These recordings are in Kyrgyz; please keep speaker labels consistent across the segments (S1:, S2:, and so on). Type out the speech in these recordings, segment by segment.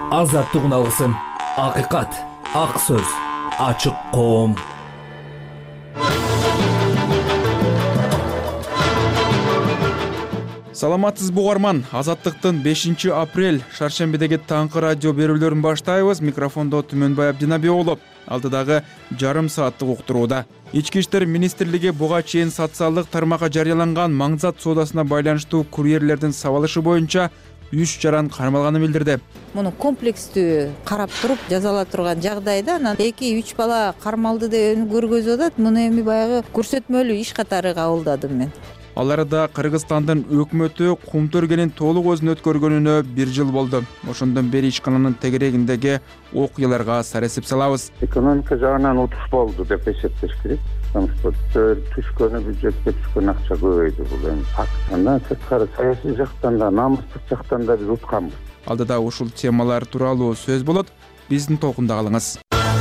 S1: Азаттык алгысым, акыйкат, ак сөз, ачык коом.
S2: Саламатсызбы угарман, Азаттыктын 5-апрель шаршембидеги таңкы радио берүүлөрүн баштайбыз. Микрофондо Түмөнбай Абдинаби уулу. Алдыдагы жарым сааттык уктурууда. Ички иштер министрлиги буга чейин социалдык тармакка жарыяланган маңзат соодасына байланыштуу курьерлердин сабалышы боюнча 3 жаран кармалганын билдирди.
S3: Муну комплекстүү карап туруп жазала турган жагдайда анан 2-3 бала кармалды деп көргөзүп атат. Муну эми баягы көрсөтмөлүү иш катары кабылдадым мен.
S2: Аларда Кыргызстандын өкмөтү Кумтөргенин толук өзүн өткөргөнүнө 1 жыл болду. Ошондон бери ишкананын тегерегиндеги окуяларга саресип салабыз.
S4: Экономика жагынан утуш болду деп эсептеш керек. Түшкөнү бюджетке түшкөн акча көбөйдү, бул эми факт. Андан сырткары саясий жактан да, намыстык жактан да биз утканбыз.
S2: Алдыда ушул темалар тууралуу сөз болот. Биздин толкунда калыңыз.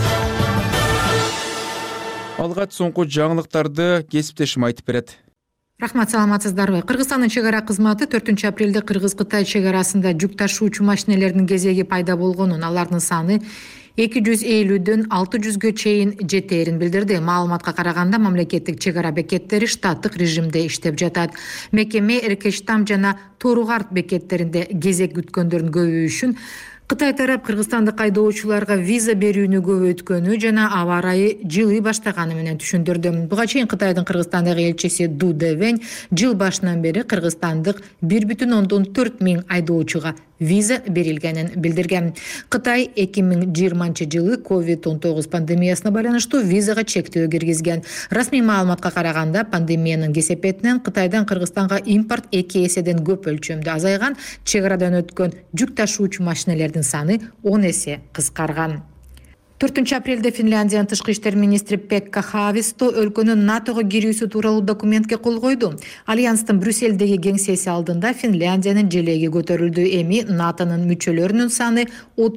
S2: Алгач соңку жаңылыктарды кесиптешим айтып берет.
S5: Рахмат, саламатсыздарбы? Кыргызстандын чек ара кызматы 4-апрелде Кыргыз-Кытай чек арасында жүк ташуучу машинелердин кезеги пайда болгонун, алардын саны 250дөн 600гө чейин жетээрин билдирди. Маалыматка караганда мамлекеттик чек ара бекеттери штаттык режимде иштеп жатат. Мекеме Эркештам жана Торугарт бекеттеринде кезек күткөндөрдүн көбөйүшүн, Кытай тарап кыргызстандык айдоочуларга виза берүүнү көбөйткөнү жана аба ырайы жылый баштаганы менен түшүндүрдү. Буга чейин Кытайдын Кыргызстандагы элчиси Ду Дэвэнь жыл башынан бери кыргызстандык 1,4 миң айдоочуга виза берилгенин билдирген. Кытай 2020-жылы COVID-19 пандемиясына байланыштуу визага чектөө киргизген. Расмий маалыматка караганда пандемиянын кесепетинен Кытайдан Кыргызстанга импорт 2 эседен көп өлчөмдө азайган, чек арадан өткөн жүк ташуучу машинелердин саны 10 эсе кыскарган. 4-апрелде Финляндиянын тышкы иштер министри Пекка Хависто өлкөнүн НАТОго кирүүсү тууралуу документке кол койду. Альянстын Брюссельдеги кеңсеси алдында Финляндиянын желеги көтөрүлдү. Эми НАТОнун мүчөлөрүнүн саны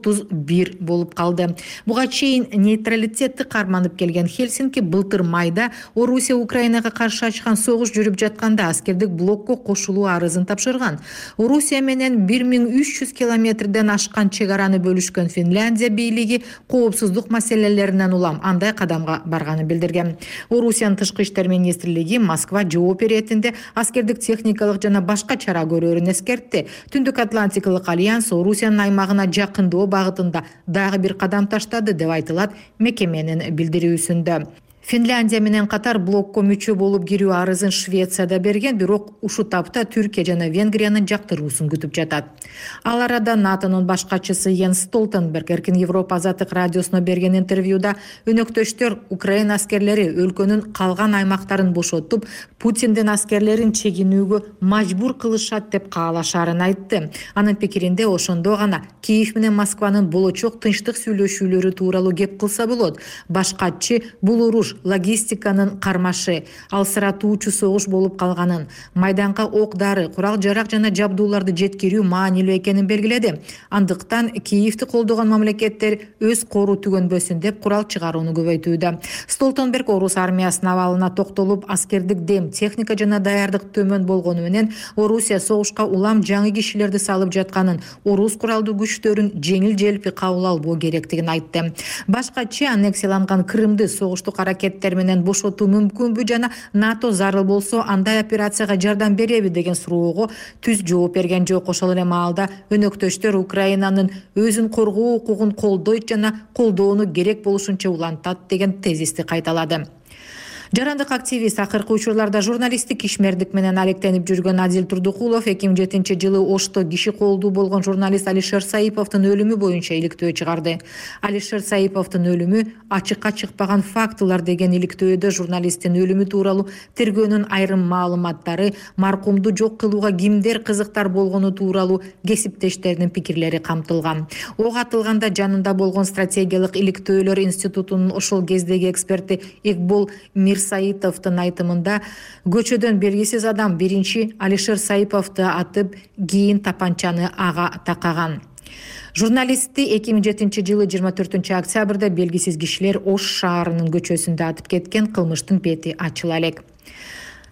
S5: 31 болуп калды. Буга чейин нейтралитетти карманып келген Хельсинки былтыр майда Орусия Украинага каршы ачкан согуш жүрүп жатканда аскердик блокко кошулуу арызын тапшырган. Орусия менен 1300 километрден ашкан чек араны бөлүшкөн Финляндия бийлиги коопсуздук маселелеринен улам андай кадамга барганын билдирген. Орусиянын тышкы иштер министрлиги Москва жооп беретинде аскердик техникалык жана башка чара көрөрүн эскертти. Түндүк Атлантикалык альянс Орусиянын аймагына жакындоо багытында дагы бир кадам таштады деп айтылат мекеменин билдирүүсүндө. Финляндия менен катар блокко мүчө болуп кирүү арызын Швецияда берген, бирок ушул тапта Түркия жана Венгриянын жактыруусун күтүп жатат. Ал арада НАТОнун башкачысы Йенс Столтенберг Эркин Европа азаттык радиосуна берген интервьюда өнөктөштөр Украина аскерлери өлкөнүн калган аймактарын бошотуп, Путиндин аскерлерин чегинүүгө мажбур кылышат деп каалашарын айтты. Анын пикиринде ошондо гана Киев менен Москванын болочок тынчтык сүйлөшүүлөрү тууралуу кеп кылса болот. Башкачы бул уруш логистиканын кармашы, алсыратуучу согуш болуп калганын, майданга ок-дары, курал-жарак жана жабдууларды жеткирүү маанилүү экенин белгиледи. Андыктан Киевти колдогон мамлекеттер өз кору түгөнбөсүн деп курал чыгарууну көбөйтүүдө. Столтенберг орус армиясынын абалына токтолуп, аскердик дем, техника жана даярдык төмөн болгону менен Орусия согушка улам жаңы кишилерди салып жатканын, орус куралдуу күчтөрүн жеңил-желпи кабыл албоо керектигин айтты. Башкачы аннексияланган Крымды согуштук аракеттер менен бошотуу мүмкүнбү жана НАТО зарыл болсо андай операцияга жардам береби деген суроого түз жооп берген жок. Ошол эле маалда өнөктөштөр Украинанын өзүн коргоо укугун колдойт жана колдоону керек болушунча улантат деген тезисти кайталады. Жарандык активист акыркы учурларда журналисттик ишмердик менен алектенип жүргөн Адил Турдукулов 2007-жылы Ошто киши колдуу болгон журналист Алишер Саиповдун өлүмү боюнча иликтөө чыгарды. Алишер Саиповдун өлүмү ачыкка чыкпаган фактылар деген иликтөөдө журналисттин өлүмү тууралуу тергөөнүн айрым маалыматтары, маркумду жок кылууга кимдер кызыктар болгону тууралуу кесиптештердин пикирлери камтылган. Ок атылганда жанында болгон стратегиялык иликтөөлөр институтунун ошол кездеги эксперти Игбол Саитовдун айтымында көчөдөн белгисиз адам биринчи Алишер Саиповду атып, кийин тапанчаны ага такаган. Журналистти 2007-жылы 24-октябрда белгисиз кишилер Ош шаарынын көчөсүндө атып кеткен, кылмыштын бети ачыла элек.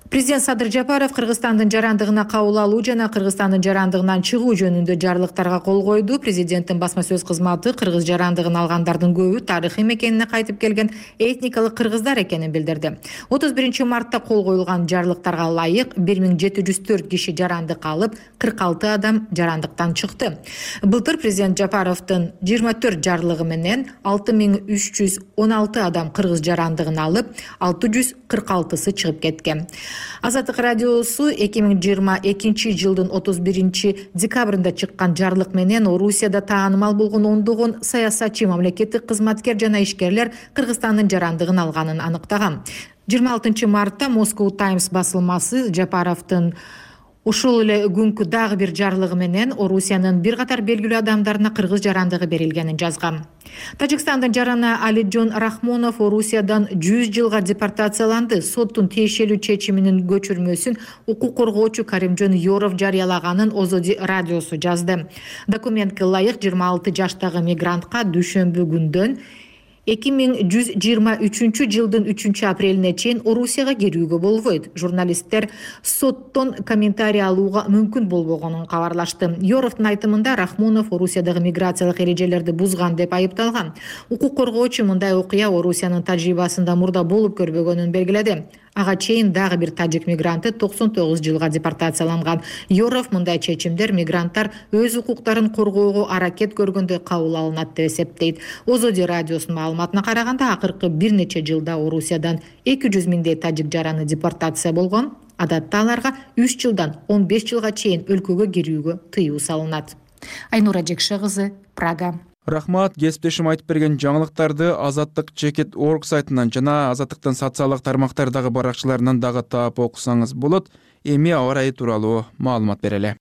S5: Президент Садыр Жапаров Кыргызстандын жарандыгына кабыл алуу жана Кыргызстандын жарандыгынан чыгуу жөнүндө жарлыктарга кол койду. Президенттин басма сөз кызматы кыргыз жарандыгын алгандардын көбү тарыхый мекенине кайтып келген этникалык кыргыздар экенин билдирди. 31 мартта кол коюлган жарлыктарга ылайык 1704 киши жарандык алып, 46 адам жарандыктан чыкты. Былтыр президент Жапаровдун 24 жарлыгы менен 6316 адам кыргыз жарандыгын алып, 646сы чыгып кеткен. Азаттык радиосу 2022 жылдын 31 декабрында чыккан жарлык менен Орусияда таанымал болгон ондогон саясатчы, мамлекеттик кызматкер жана ишкерлер Кыргызстандын жарандыгын алганын аныктаган. 26 мартта Moscow Times басылмасы Жапаровдун ушул эле күнкү дагы бир жарлыгы менен Орусиянын бир катар белгилүү адамдарына кыргыз жарандыгы берилгенин жазган. Тажикстандын жараны Алиджон Рахмонов Орусиядан 100 жылга депортацияланды. Соттун тиешелүү чечиминин көчүрмөсүн укук коргоочу Каримжон Yorov жарыялаганын Озоди радиосу жазды. Документке ылайык 26 жаштагы мигрантка дүйшөмбү күндөн 2123 жылдын 3 апрелине чейин Орусияга кирүүгө болбойт. Журналисттер соттон комментарий алууга мүмкүн болбогонун кабарлашты. Yorovдун айтымында Рахмонов Орусиядагы миграциялык эрежелерди бузган деп айыпталган. Укук коргоочу мындай окуя Орусиянын тажрыйбасында мурда болуп көрбөгөнүн белгиледи. Ага чейин дагы бир тажик мигранты 99 жылга депортацияланган. Yorov мындай чечимдер мигранттар өз укуктарын коргоого аракет көргөндө кабыл алынат деп эсептейт. Озоди радиосунун маалыматына караганда акыркы бир нече жылда Орусиядан 200 миңдей тажик жараны депортация болгон. Адатта аларга 3 жылдан 15 жылга чейин өлкөгө кирүүгө тыюу салынат. Айнура Жекше кызы, Прага.
S2: Рахмат, кесиптешим айтып берген жаңылыктарды Azatlyk.org сайтынан жана Азаттыктын социалдык тармактардагы баракчаларынан дагы таап окусаңыз болот. Эми аба ырайы тууралуу маалымат берели.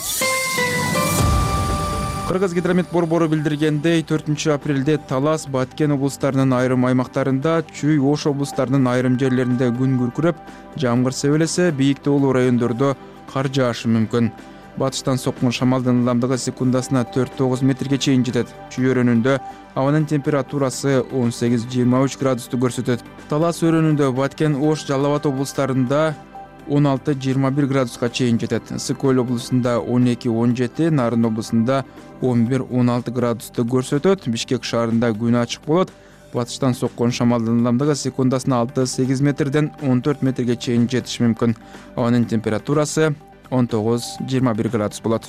S2: Кыргызгидромет борбору билдиргендей 4 апрелде Талас, Баткен облустарынын айрым аймактарында, Чүй, Ош облустарынын айрым жерлеринде күн күркүрөп, жамгыр себелесе, бийиктүү улуу райондордо кар жаашы мүмкүн. Батыштан соккон шамалдын ылдамдыгы секундасына 4-9 метрге чейин жетет. Чүй өрөөнүндө абанын температурасы 18-23 градусту көрсөтөт. Талас өрөөнүндө Баткен, Ош, Жалал Абад облустарында 16-21 градуска чейин жетет. Ысык-Көл облусунда 12-17, Нарын облусунда 11-16 градусту көрсөтөт. Бишкек шаарында күн ачык болот. Батыштан соккон шамалдын ылдамдыгы секундасына 6-8 метрден 14 метрге чейин жетиши мүмкүн. Абанын температурасы 19-21 градус болот.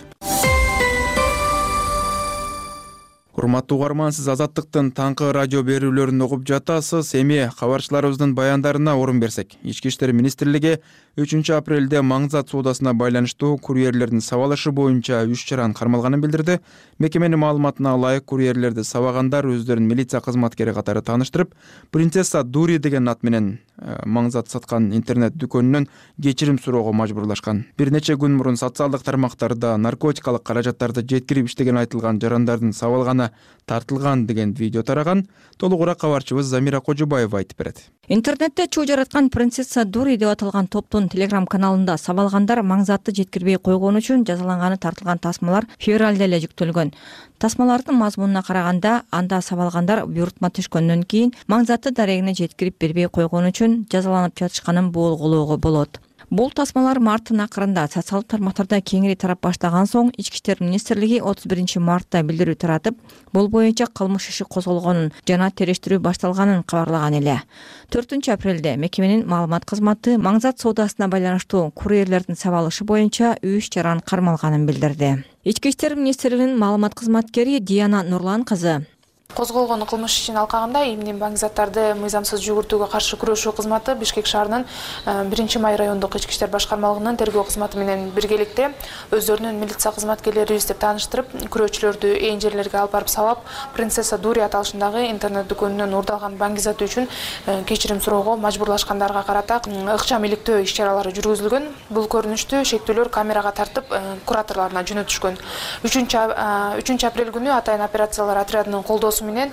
S2: Урматтуу угарман, сиз Азаттыктын таңкы радио берүүлөрүн угуп жатасыз. Эми кабарчыларыбыздын баяндарына орун берсек. Ички иштер министрлиги 3 апрелде Маңзат соодасына байланыштуу курьерлердин сабалышы боюнча 3 чараны кармалганын билдирди. Мекеменин маалыматына ылайык курьерлерди сабагандар өздөрүн милиция кызматкери катары тааныштырып, Принцесса Дури деген ат менен Маңзат саткан интернет дүкөнүнөн кечирим суроого мажбурлашкан. Бир нече күн мурун социалдык тармактарда наркотикалык каражаттарды жеткирип иштеген айтылган жарандардын сабалганы тартылган деген видео тараган. Толугураак кабарчыбыз Замира Кожубаева айтып берет.
S6: Интернетте чуу жараткан Принцесса Дури деп аталган топтун Telegram каналында сабалгандар Маңзатты жеткирбей койгон үчүн жазаланганы тартылган тасмалар февралда эле жүктөлгөн. Тасмалардын мазмунуна караганда, анда сабалгандар буйрутма түшкөндөн кийин Маңзатты дарегине жеткирип бербей койгон үчүн жазаланып жатышканын болгулоого болот. Бул тасмалар марттын акырында социалдык тармактарда кеңири тарап баштаган соң Ички иштер министрлиги 31 мартта билдирүү таратып, бул боюнча кылмыш иши козголгонун жана териштирүү башталганын кабарлаган эле. 4 апрелде мекеменин маалымат кызматы Маңзат соодасына байланыштуу курьерлердин сабалышы боюнча 3 чараны кармалганын билдирди. Ички иштер министрлигинин маалымат кызматкери Диана Нурлан кызы
S7: козголгон кылмыш ишин алкагында эмне Маңзаттарды мыйзамсыз жүгүртүүгө каршы күрөшүү кызматы Бишкек шаарынын 1-Май райондук ички иштер башкармалыгынын тергөө кызматы менен биргеликте өздөрүнүн милиция кызматкерлерибиз деп тааныштырып, күрөөчүлөрдү ээн жерлерге алып барып сабап, Принцесса Дури аталышындагы интернет дүкөнүнөн урдалган банк заты үчүн кечирим суроого мажбурлашкандарга карата ыкчам иликтөө иш-чаралары жүргүзүлгөн. Бул көрүнүштү шектүүлөр камерага тартып, кураторлоруна жөнөтүшкөн. 3 апрель күнү атайын операциялар отрядынын колдоосу тергоосу менен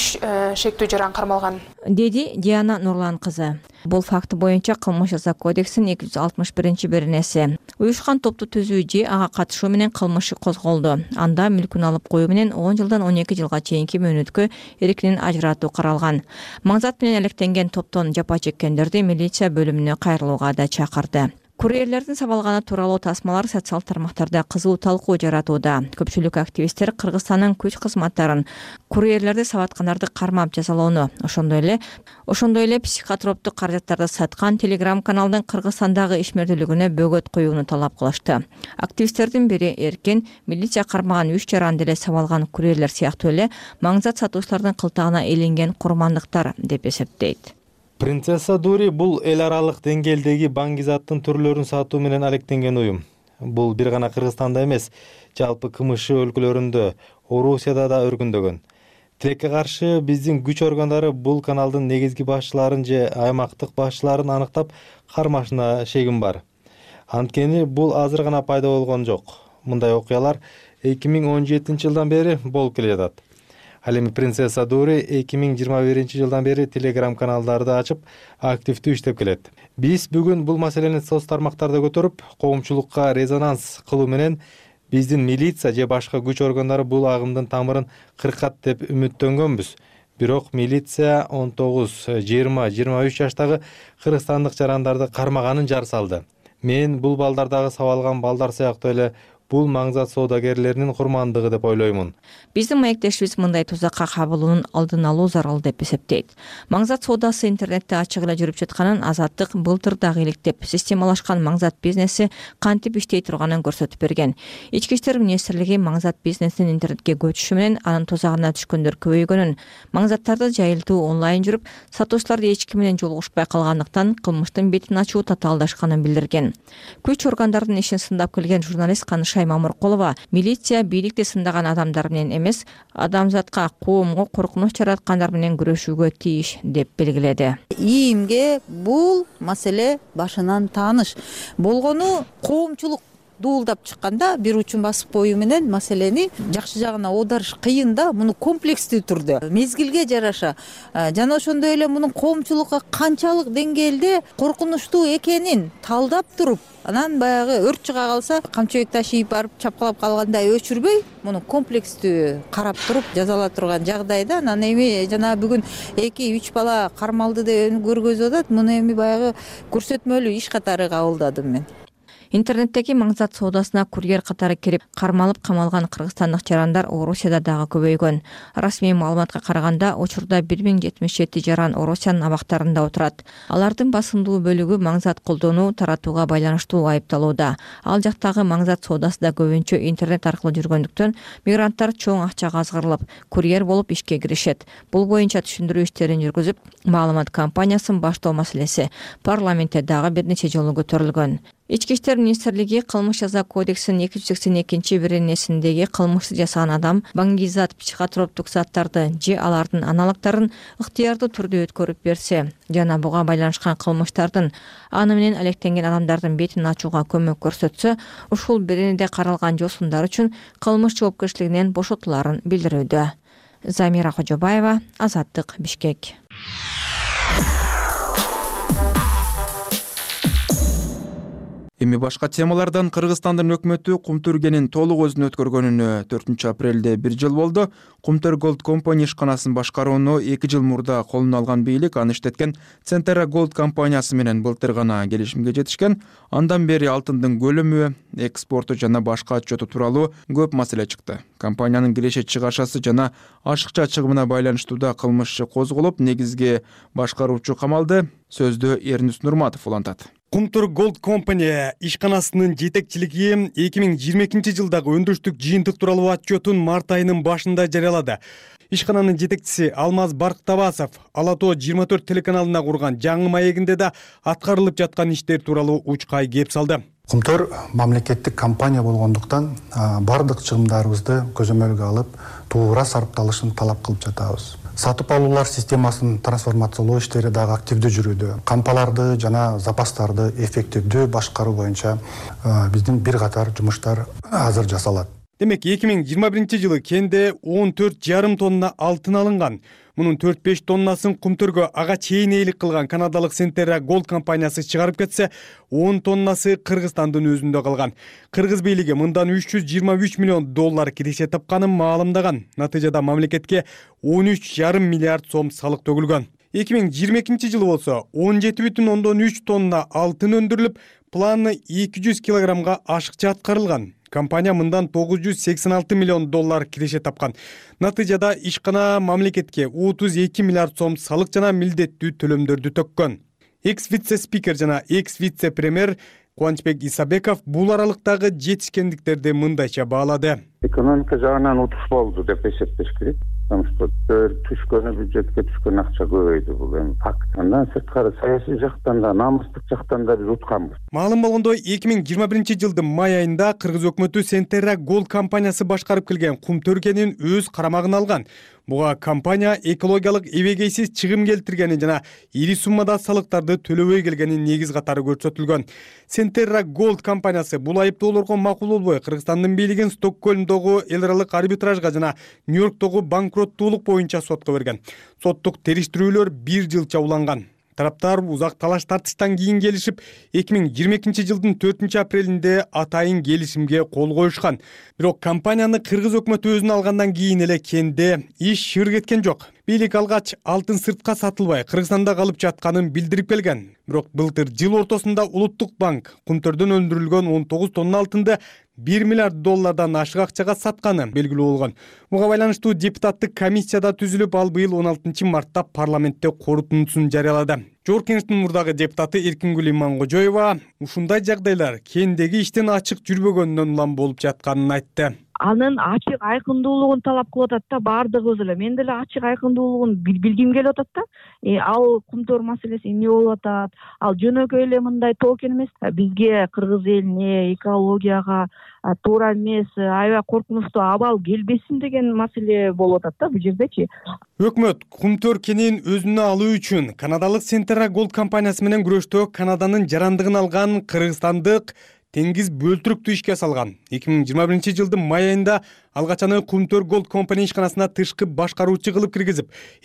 S7: 3 шектүү жаран кармалган,
S6: деди Диана Нурлан кызы. Бул факты боюнча Кылмыш жаза кодексинин 261-беренеси уюшкан топту түзүү же ага катышуу менен кылмыш козголду. Анда мүлкүн алып коюу менен 10 жылдан 12 жылга чейинки мөөнөткө эркинен ажыратуу каралган. Маңзат менен алектенген топтон жапа чеккендерди милиция бөлүмүнө кайрылууга да чакырды. Курьерлердин сабалганы тууралуу тасмалар социал тармактарда кызуу талкуу жаратууда. Көпчүлүк активисттер Кыргызстандын күч кызматтарын курьерлерди сабаткандарды кармап жазалоону, ошондой эле психотроптук каражаттарды саткан Telegram каналдын Кыргызстандагы ишмердүүлүгүнө бөгөт коюуну талап кылышты. Активисттердин бири эркин милиция кармаган 3 жаран деле сабалган курьерлер сыяктуу эле маңзат сатуучулардын кылтагына илинген курмандыктар деп эсептейт.
S8: Принцесса Дури бул эл аралык деңгээлдеги баңгизаттын түрлөрүн сатуу менен алектенген уюм. Бул бир гана Кыргызстанда эмес, жалпы КМШ өлкөлөрүндө, Орусияда да өркүндөгөн. Тилекке каршы биздин күч органдары бул каналдын негизги башчыларын же аймактык башчыларын аныктап кармашына шегим бар. Анткени бул азыр гана пайда болгон жок. Мындай окуялар 2017-жылдан бери болуп келе жатат. Ал эми Принцесса Дури 2021-жылдан бери Telegram каналдарды ачып, активдүү иштеп келет. Биз бүгүн бул маселени соц тармактарда көтөрүп, коомчулукка резонанс кылуу менен биздин милиция же башка күч органдары бул агымдын тамырын кыркат деп үмүттөнгөнбүз. Бирок милиция 19, 20, 23 жаштагы кыргызстандык жарандарды кармаганын жар салды. Мен бул балдардагы сабалган балдар сыяктуу эле бул маңзат соодагерлеринин курмандыгы деп ойлоймун.
S6: Биздин маектешибиз мындай тузакка кабылуунун алдын алуу зарыл деп эсептейт. Маңзат соодасы интернетте ачык эле жүрүп жатканын Азаттык былтыр дагы иликтеп, системалашкан маңзат бизнеси кантип иштей турганын көрсөтүп берген. Ички иштер министрлиги маңзат бизнесинин интернетке көчүшү менен анын тузагына түшкөндөр көбөйгөнүн, маңзаттарды жайылтуу онлайн жүрүп, сатуучулар эч ким менен жолугушпай калгандыктан кылмыштын бетин ачуу татаалдашканын билдирген. Күч органдардын ишин сындап келген журналист Канышай Мамыркулова милиция бийликти сындаган адамдар менен эмес, адамзатка, коомго коркунуч жараткандар менен күрөшүүгө тийиш деп белгиледи.
S3: ИИМге бул маселе башынан тааныш болгону коомчулук дуулдап чыкканда бир учун басып коюу менен маселени жакшы жагына оодарыш кыйын да, муну комплекстүү түрдө мезгилге жараша жана ошондой эле мунун коомчулукка канчалык деңгээлде коркунучтуу экенин талдап туруп, анан баягы өрт чыга калса камчыбек ташыйып барып чапкылап калгандай өчүрбөй, муну комплекстүү карап туруп жазала турган жагдайда. Анан эми жана бүгүн 2-3 бала кармалды деп көргөзүп атат. Муну эми баягы көрсөтмөлүү иш катары кабылдадым мен.
S6: Интернеттеги маңзат соодасына курьер катары кирип кармалып камалган кыргызстандык жарандар Орусияда дагы көбөйгөн. Расмий маалыматка караганда учурда 1077 жаран Орусиянын абактарында отурат. Алардын басымдуу бөлүгү маңзат колдонуу, таратууга байланыштуу айыпталууда. Ал жактагы маңзат соодасы да көбүнчө интернет аркылуу жүргөндүктөн мигранттар чоң акчага азгырылып, курьер болуп ишке киришет. Бул боюнча түшүндүрүү иштерин жүргүзүп, маалымат кампаниясын баштоо маселеси парламентте дагы бир нече жолу көтөрүлгөн. Ички иштер министрлиги Кылмыш жаза кодексинин 282-беренесиндеги кылмышты жасаган адам баңгизат, психотроптук заттарды же алардын аналогдорун ыктыярдуу түрдө өткөрүп берсе жана буга байланышкан кылмыштардын аны менен алектенген адамдардын бетин ачууга көмөк көрсөтсө, ушул беренеде каралган жосундар үчүн кылмыш жоопкерчилигинен бошотуларын билдирүүдө. Замира Кожобаева, Азаттык, Бишкек.
S2: Эми башка темалардан Кыргызстандын өкмөтү Кумтүргенин толук өзүнө өткөргөнүнө 4-апрелде 1 жыл болду. Кумтөр Gold Company ишканасын башкарууну 2 жыл мурда колуна алган бийлик аны иштеткен Centera Gold компаниясы менен былтыр гана келишимге жетишкен. Андан бери алтындын көлөмү, экспорту жана башка отчету тууралуу көп маселе чыкты. Компаниянын киреше чыгашасы жана ашыкча чыгымына байланыштуу да кылмыш козголуп, негизги башкаруучу камалды. Сөздү Эрнис Нурматов улантат.
S9: Кумтөр Gold Company ишканасынын жетекчилиги 2022-жылдагы өндүрүштүк жыйынтык тууралуу отчетун март айынын башында жарыялады. Ишкананын жетекчиси Алмаз Барктабасов Ала Тоо 24 телеканалына курган жаңы маегинде да аткарылып жаткан иштер тууралуу учкай кеп салды.
S10: Кумтөр мамлекеттик компания болгондуктан бардык чыгымдарыбызды көзөмөлгө алып, туура сарапталышын талап кылып жатабыз. Сатып алуулар системасын трансформациялоо иштери дагы активдүү жүрүүдө. Кампаларды жана запастарды эффективдүү башкаруу боюнча биздин бир катар жумуштар азыр жасалат.
S9: Демек 2021 кенде 14,5 тонна алтын алынган. Мунун 4-5 тоннасын Кумтөргө ага чейин ээлик кылган канадалык Centerra Gold компаниясы чыгарып кетсе, 10 тоннасы Кыргызстандын өзүндө калган. Кыргыз бийлиги мындан $323 миллион киреше тапканын маалымдаган. Натыйжада мамлекетке 13,5 миллиард сом салык төгүлгөн. 2022 болсо 17,3 тонна алтын өндүрүлүп, планы 200 килограммга ашыкча аткарылган. Компания мындан $986 миллион киреше тапкан. Натыйжада ишкана мамлекетке 32 миллиард сом салык жана милдеттүү төлөмдөрдү төккөн. Экс-вице-спикер жана экс-вице-премьер Кубанычбек Исабеков бул аралыктагы жетишкендиктерди мындайча баалады.
S4: Экономика жагынан утуш болду деп эсептеш керек. Түшкөнү бюджетке түшкөн акча көбөйдү, бул эми факт. Андан сырткары саясий жактан да, намыстык жактан да биз утканбыз.
S9: Маалым болгондой, 2021 май айында Кыргыз өкмөтү Centerra Gold компаниясы башкарып келген Кумтөр кенин өз карамагына алган. Буга компания экологиялык эбегейсиз чыгым келтиргени жана ири суммада салыктарды төлөбөй келгенин негиз катары көрсөтүлгөн. Centerra Gold компаниясы бул айыптоолорго макул болбой, Кыргызстандын бийлигин Стокгольмдогу эл аралык арбитражга жана Нью-Йорктогу банкроттуулук боюнча сотко берген. Соттук териштирүүлөр 1 жылча уланган. Тараптар узак талаш тартыштан кийин келишип, 2022 4 апрелинде атайын келишимге кол коюшкан. Бирок компанияны Кыргыз өкмөтү өзүнө алгандан кийин эле кенде иш шыр кеткен жок. Бийлик алгач алтын сыртка сатылбай Кыргызстанда калып жатканын билдирип келген. Бирок былтыр жыл ортосунда Улуттук банк Кумтөрдөн өндүрүлгөн 19 тонна алтынды $1 миллиард ашык акчага сатканы белгилүү болгон. Буга байланыштуу депутаттык комиссияда түзүлүп, ал быйыл 16 мартта парламентте корутундусун жарыялады. Жогорку Кеңештин мурдагы депутаты Эркингүл Иманкожоева ушундай жагдайлар кендеги иштин ачык жүрбөгөнүнөн улам болуп жатканын айтты.
S11: Анын ачык айкындуулугун талап кылып атат да, баардыгыбыз эле. Мен деле ачык айкындуулугун билгим келип атат да. Ал Кумтөр маселеси эмне болуп атат? Ал жөнөкөй эле мындай токен эмес. Бизге, кыргыз элине, экологияга туура эмес, аябай коркунучтуу абал келбесин деген маселе болуп атат да бул жердечи.
S9: Өкмөт Кумтөр кенин өзүнө алуу үчүн канадалык Centerra Gold компаниясы менен күрөштө Канаданын жарандыгын алган кыргызстандык Теңиз бөлтүрүктү ишке салган. 2021 май айында алгачаны Кумтөр Gold компания ишканасына тышкы башкаруучу кылып киргизип,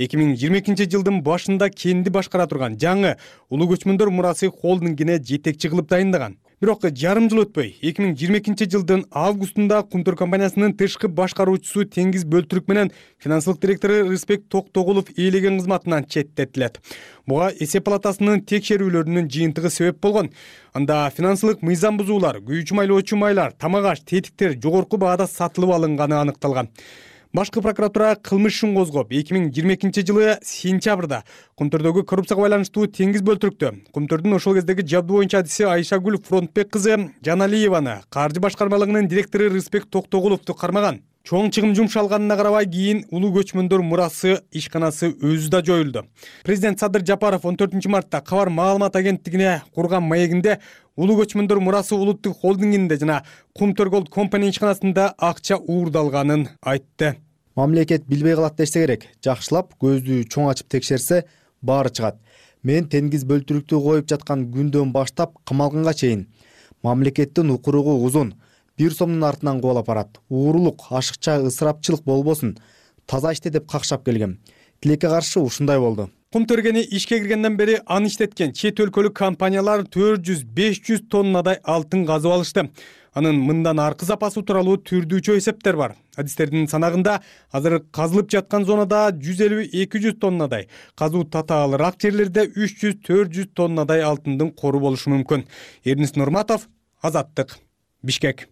S9: 2022 башында кенди башкара турган жаңы Улуу көчмөндөр мурасы холдингине жетекчи кылып дайындаган. Бирок жарым жыл өтпөй, 2022 августунда Кумтөр компаниясынын тышкы башкаруучусу Теңиз бөлтүрүк менен финансылык директору Рыспек Токтогулов ээлеген кызматынан четтетилет. Буга эсеп палатасынын текшерүүлөрүнүн жыйынтыгы себеп болгон. Анда финансылык мыйзам бузуулар, күйүүчү майлоочу майлар, тамак-аш, тетиктер жогорку баада сатылып алынганы аныкталган. Башкы прокуратура кылмыш ишин козгоп, 2022 сентябрда Кумтөрдөгү коррупцияга байланыштуу Теңиз бөлтүрүктү, Кумтөрдүн ошол кездеги жабдуу боюнча адиси Айшагүл Фронтбек кызы Жаналиеваны, каржы башкармалыгынын директору Рыспек Токтогуловду кармаган. Чоң чыгым жумшалганына карабай кийин Улуу көчмөндөр мурасы ишканасы өзү да жоюлду. Президент Садыр Жапаров 14 мартта Кабар маалымат агенттигине курган маегинде Улуу көчмөндөр мурасы улуттук холдингинде жана Кумтөр Gold компания ишканасында акча уурдалганын айтты.
S12: Мамлекет билбей калат десе керек. Жакшылап көздү чоң ачып текшерсе, баары чыгат. Мен Теңиз бөлтүрүктү коюп жаткан күндөн баштап камалганга чейин мамлекеттин укуругу узун. 1 сомдун артынан кубалап барат. Уурулук, ашыкча, ысырапчылык болбосун. Таза иште деп какшап келгем. Тилекке каршы ушундай болду.
S9: Кумтөр кени ишке киргенден бери аны иштеткен чет өлкөлүк компаниялар 400-500 тоннадай алтын казып алышты. Анын мындан аркы запасы тууралуу түрдүүчө эсептер бар. Адистердин санагында азыр казылып жаткан зонада 150-200 тоннадай, казуу татаалыраак жерлерде 300-400 тоннадай алтындын кору болушу мүмкүн. Эрнис Нурматов, Азаттык, Бишкек.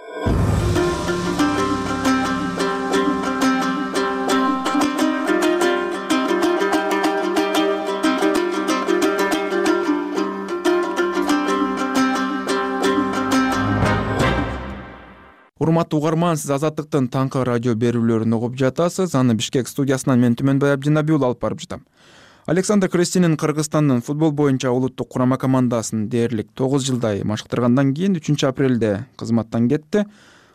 S2: Урматтуу угарман, сиз Азаттыктын таңкы радио берүүлөрүн угуп жатасыз. Аны Бишкек студиясынан мен Түмөнбай Абдинабиул алып барып жатам. Александр Крестинин Кыргызстандын футбол боюнча улуттук курама командасын дээрлик 9 жылдай машыктыргандан кийин 3 апрелде кызматтан кетти.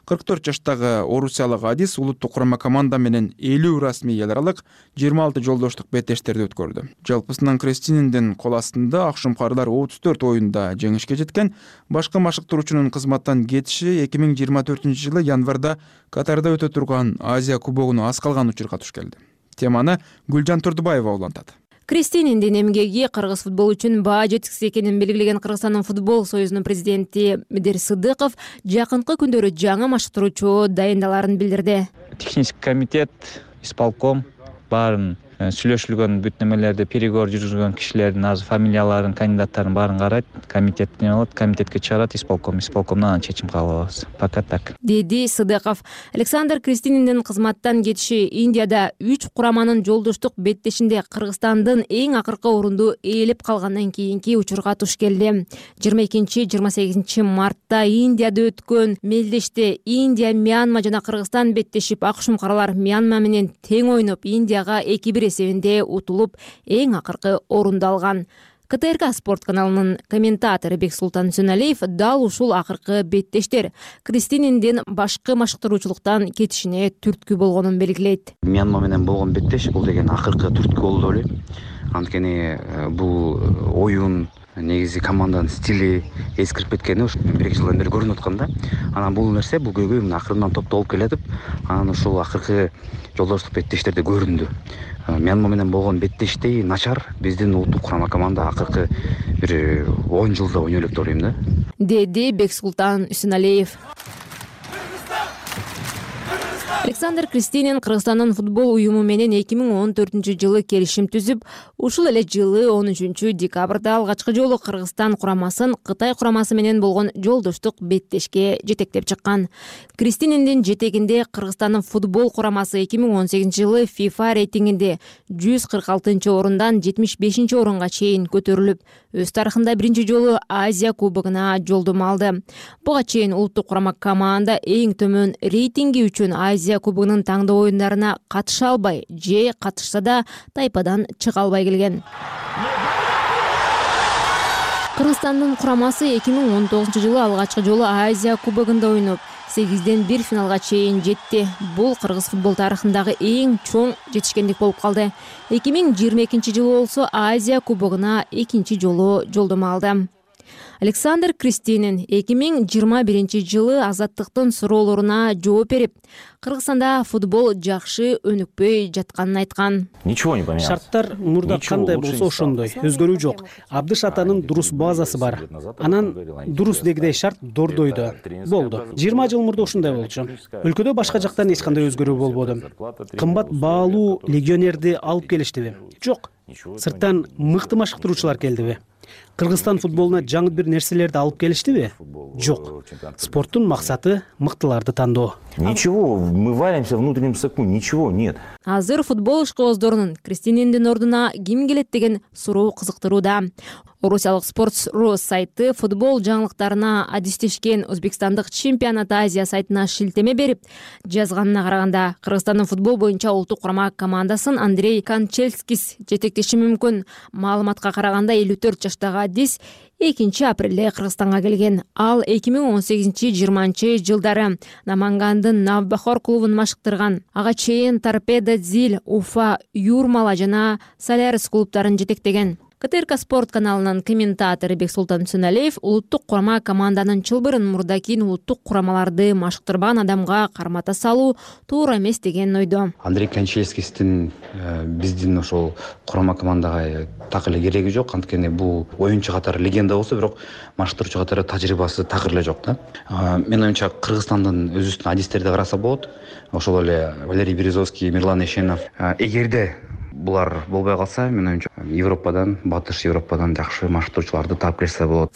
S2: 44 жаштагы орусиялык Адис улуттук курама команда менен 50 расмий эл аралык 26 жолдоштук беттештерди өткөрдү. Жалпысынан Кристининдин кол астында акшумкарлар 34 оюнда жеңишке жеткен. Башкы машыктыруучунун кызматтан кетиши 2024-жылы январда Катарда өтө турган Азия кубогуна аз калган учурга туш келди. Теманы Гүлжан Турдубаева улантат.
S13: Кристининдин эмгеги кыргыз футбол үчүн баа жеткисиз экенин белгилеген Кыргызстандын футбол союзунун президенти Медер Сыдыков жакынкы күндөрү жаңы машыктыруучу дайындаларын билдирди.
S14: Технический комитет, исполком баарын сүйлөшүлгөн бүт немелерди переговор жүргүзгөн кишилердин азыр фамилияларын, кандидаттарын баарын карайт, комитет не болот, комитетке чыгарат исполкомдон чечим кабыл алабыз. Пока так.
S13: Деди Сыдыков. Александр Кристининдин кызматтан кетиши Индияда 3 кураманын жолдоштук беттешинде Кыргызстандын эң акыркы орунду ээлеп калгандан кийинки учурга туш келди. 22-28 мартта Индияда өткөн мелдеште Индия, Мьянма жана Кыргызстан беттешип, акшумкарлар Мьянма менен тең ойноп, Индияга 2-1 эсебинде утулуп, эң акыркы орунду алган. КТРК спорт каналынын комментатору Бексултан Сөналиев дал ушул акыркы беттештер Кристининдин башкы машыктыруучулуктан кетишине түрткү болгонун белгилейт.
S15: Мьянма менен болгон беттеш бул деген акыркы түрткү болду деп ойлойм. Анткени бул оюн негизи команданын стили эскирип кеткени ушу 1-2 жылдан бери көрүнүп аткан да. Анан бул нерсе бул көйгөй акырынан топтолуп келатып, анан ушул акыркы жолдоштук беттештерде көрүндү. Мьянма менен болгон беттештей начар биздин улуттук курама команда акыркы бир 10 жылда ойной элек деп ойлойм да.
S13: Деди Бексултан Үсүналиев. Александр Кристинин Кыргызстандын футбол уюму менен 2014-жылы келишим түзүп, ушул эле жылы 13-декабрда алгачкы жолу Кыргызстан курамасын Кытай курамасы менен болгон жолдоштук беттешке жетектеп чыккан. Кристининдин жетегинде Кыргызстандын футбол курамасы 2018-жылы FIFA рейтингинде 146-орундан 75-орунга чейин көтөрүлүп, өз тарыхында биринчи жолу Азия кубогуна жолдомо алды. Буга чейин улуттук курама команда эң төмөн рейтинги үчүн Азия кубогунун таңдоо оюндарына катыша албай, же катышса да тайпадан чыга албай келген. Кыргызстандын курамасы 2019-жылы алгачкы жолу Азия кубогунда ойноп, 8-ден 1 финалга чейин жетти. Бул кыргыз футбол тарыхындагы эң чоң жетишкендик болуп калды. 2022-жылы болсо Азия кубогуна экинчи жолу жолдомо алды. Александр Кристинин 2021-жылы азаттыктын суроолоруна жооп берип, Кыргызстанда футбол жакшы өнүкпөй жатканын айткан.
S16: Ничего не поменялось.
S17: Шарттар мурда кандай болсо ошондой, өзгөрүү жок. Абдыш атанын дурус базасы бар. Анан дурус дегидей шарт Дордойдо болду. 20 жыл мурда ушундай болчу. Өлкөдө башка жактан эч кандай өзгөрүү болбоду. Кымбат баалуу легионерди алып келиштиби? Жок. Сырттан мыкты машыктыруучулар келдиби? Кыргызстан футболуна жаңы бир нерселерди алып келиштиби? Жок. Спорттун максаты мыктыларды тандоо.
S16: Ничего, мы варимся в внутреннем соку, ничего нет.
S13: Азыр футбол ишкобоздорунун Кристининдин ордуна ким келет деген суроо кызыктырууда. Орусиялык Sports.ru сайты футбол жаңылыктарына адистешкен Өзбекстандык чемпионат Азия сайтына шилтеме берип, жазганына караганда Кыргызстандын футбол боюнча улуттук курама командасын Андрей Канчельскис жетектеши мүмкүн. Маалыматка караганда 54 жаштагы Адис 2-апрелде Кыргызстанга келген. Ал 2018-20 жылдары Намангандын Навбахор клубун машыктырган. Ага чейин Торпедо Зил, Уфа, Юрмала жана Солярис клубтарын жетектеген. КТРК спорт каналынын комментатору Бексултан Сөналиев улуттук курама команданын чылбырын мурда кийин улуттук курамаларды машыктырбаган адамга кармата салуу туура эмес деген ойдо.
S15: Андрей Канчельскистин биздин ошол курама командага так эле кереги жок, анткени бул оюнчу катары легенда болсо, бирок машыктыруучу катары тажрыйбасы такыр эле жок да. Мен оюнча Кыргызстандын өзүбүздүн адистерди караса болот. Ошол эле Валерий Березовский, Мирлан Эшенов. Эгерде булар болбой калса, мен оюнча Европадан, Батыш Европадан жакшы машыктыруучуларды таап келсе болот.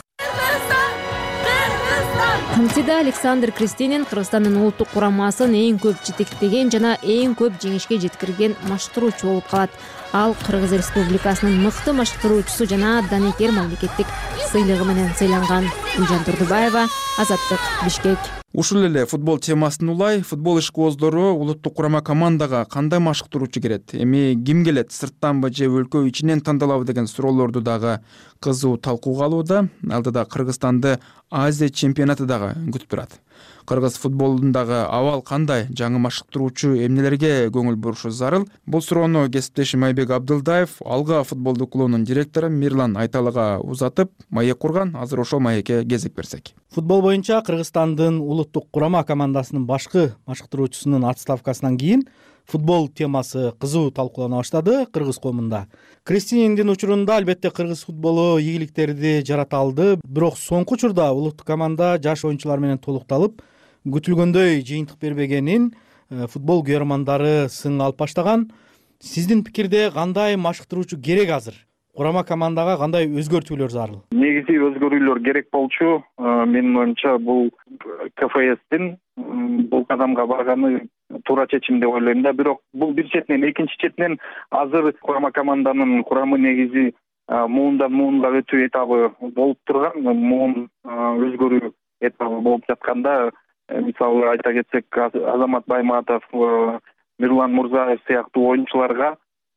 S13: Кантида Александр Кристинин Кыргызстандын улуттук курамасын эң көп жетектеген жана эң көп жеңишке жеткирген машыктыруучу болуп калат. Ал Кыргыз Республикасынын мыкты машыктыруучусу жана Данекер мамлекеттик сыйлыгы менен сыйланган. Гүлжан Турдубаева, Азаттык, Бишкек.
S2: Ушул эле футбол темасын улай, футбол ишкобоздору улуттук курама командага кандай машыктыруучу керет? Эми ким келет? Сырттанбы же өлкө ичинен тандалабы деген суроолорду дагы кызуу талкууга алууда. Алдыда Кыргызстанды Азия чемпионаты дагы күтүп турат. Кыргыз футболундагы абал кандай, жаңы машыктыруучу эмнелерге көңүл бурушу зарыл? Бул суроону кесиптешим Айбек Абдылдаев Алга футболдук клубунун директору Мирлан Айталыга узатып, маек курган. Азыр ошол маекке кезек берсек.
S18: Футбол боюнча Кыргызстандын улуттук курама командасынын башкы машыктыруучусунун отставкасынан кийин футбол темасы кызуу талкуулана баштады кыргыз коомунда. Кристинендин учурунда албетте кыргыз футболу ийгиликтерди жарата алды, бирок соңку учурда улуттук команда жаш оюнчулар менен толукталып, күтүлгөндөй жыйынтык бербегенин футбол күйөрмандары сың алып баштаган. Сиздин пикирде кандай машыктыруучу керек азыр? Курама командага кандай өзгөртүүлөр зарыл?
S19: Негизи өзгөрүүлөр керек болчу. Менин оюмча бул КФСтин бул кадамга барганы туура чечим деп ойлойм да. Бирок бул бир четинен, экинчи четинен азыр курама команданын курамы негизи муундан муунга өтүү этабы болуп турган, муун өзгөрүү этабы болуп жатканда, мисалы айта кетсек, Азамат Байматов, Мирлан Мурзаев сыяктуу оюнчуларга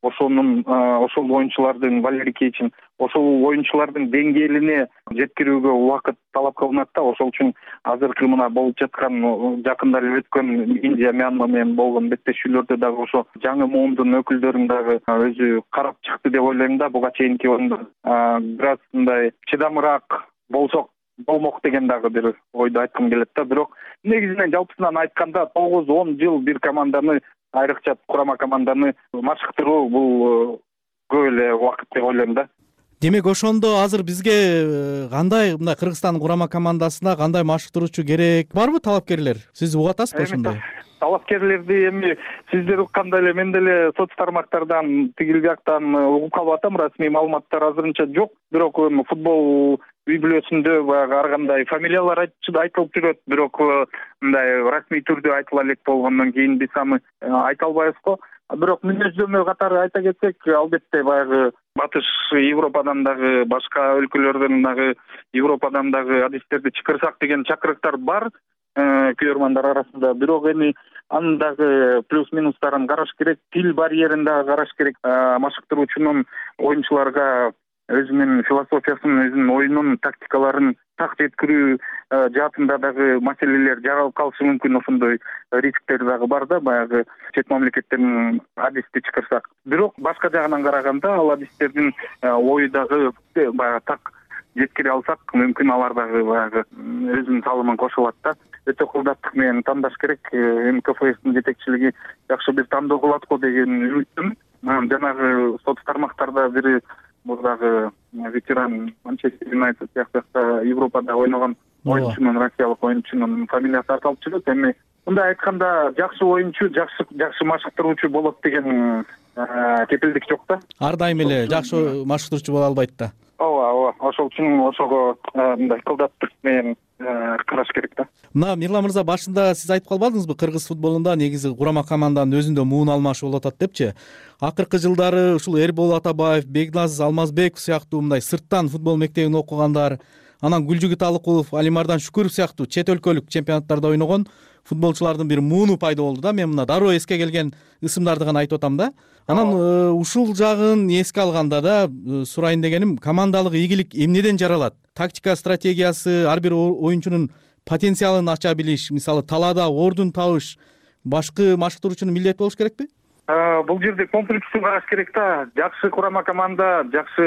S19: ошол оюнчулардын Валерий Кечин ошол оюнчулардын деңгээлине жеткирүүгө убакыт талап кылынат да. Ошол үчүн азыркы мына болуп жаткан жакында эле өткөн Индия, Мьянма менен болгон беттешүүлөрдө дагы ошо жаңы муундун өкүлдөрүн дагы өзү карап чыкты деп ойлойм да. Буга чейинки оюнда бир аз мындай чыдамыраак болсок болмок деген дагы бир ойду айткым келет да. Бирок негизинен жалпысынан айтканда 9-10 жыл бир команданы, айрыкча курама команданы машыктыруу бул көп эле убакыт деп ойлойм да.
S18: Демек ошондо азыр бизге кандай мындай Кыргызстандын курама командасына кандай машыктыруучу керек? Барбы талапкерлер? Сиз угуп атасызбы ошондой?
S19: Талапкерлерди эми сиздер уккандай эле мен деле соц тармактардан тигил бияктан угуп калып атам. Расмий маалыматтар азырынча жок. Бирок футбол үй бүлөсүндө баягы ар кандай фамилиялар айтылып жүрөт. Бирок мындай расмий түрдө айтыла элек болгондон кийин биз аны айта албайбыз го. Бирок мүнөздөмө катары айта кетсек, албетте баягы Батыш Европадан дагы, башка өлкөлөрдөн дагы, Европадан дагы адистерди чакырсак деген чакырыктар бар күйөрмандар арасында. Бирок эми анын дагы плюс минустарын караш керек, тил барьерин дагы караш керек. Машыктыруучунун оюнчуларга өзүнүн философиясын, өзүнүн оюнун тактикаларын так жеткирүү жаатында дагы маселелер жаралып калышы мүмкүн. Ошондой рисктер дагы бар да, баягы чет мамлекеттердин адисти чакырсак. Бирок башка жагынан караганда ал адистердин ою дагы баягы так жеткире алсак, мүмкүн алар дагы баягы өзүнүн салымын кошо алат да. Өтө кылдаттык менен тандаш керек. МКФСтин жетекчилиги жакшы бир тандоо кылат го деген үмүттүмүн. Жанагы соц тармактарда бири мурдагы ветеран Манчестер Юнайтед сыяктуу Европада ойногон оюнчунун, россиялык оюнчунун фамилиясы аталып жүрөт. Эми мындай айтканда жакшы оюнчу, жакшы машыктыруучу болот деген кепилдик жок да.
S18: Ар дайым эле жакшы машыктыруучу боло албайт да.
S19: Ооба. Ошол үчүн ошого мындай кылдаттык менен караш керек да.
S18: Мына Мирлан мырза, башында сиз айтып калбадыңызбы, кыргыз футболунда негизи курама команданын өзүндө муун алмашы болуп атат депчи? Акыркы жылдары ушул Эрбол Атабаев, Бекназ Алмазбеков сыяктуу мындай сырттан футбол мектебин окугандар, анан Гүлжүгүт Алыкулов, Алимардан Шүкүров сыяктуу чет өлкөлүк чемпионаттарда ойногон футболчулардын бир мууну пайда болду да. Мен мына дароо эске келген ысымдарды гана айтып атам да. Анан ушул жагын эске алганда да сурайын дегеним, командалык ийгилик эмнеден жаралат? Тактика стратегиясы, ар бир оюнчунун потенциалын ача билиш, мисалы талаада ордун табыш башкы машыктыруучунун милдети болуш керекпи?
S19: Бул жерде комплекстүү караш керек да. Жакшы курама команда жакшы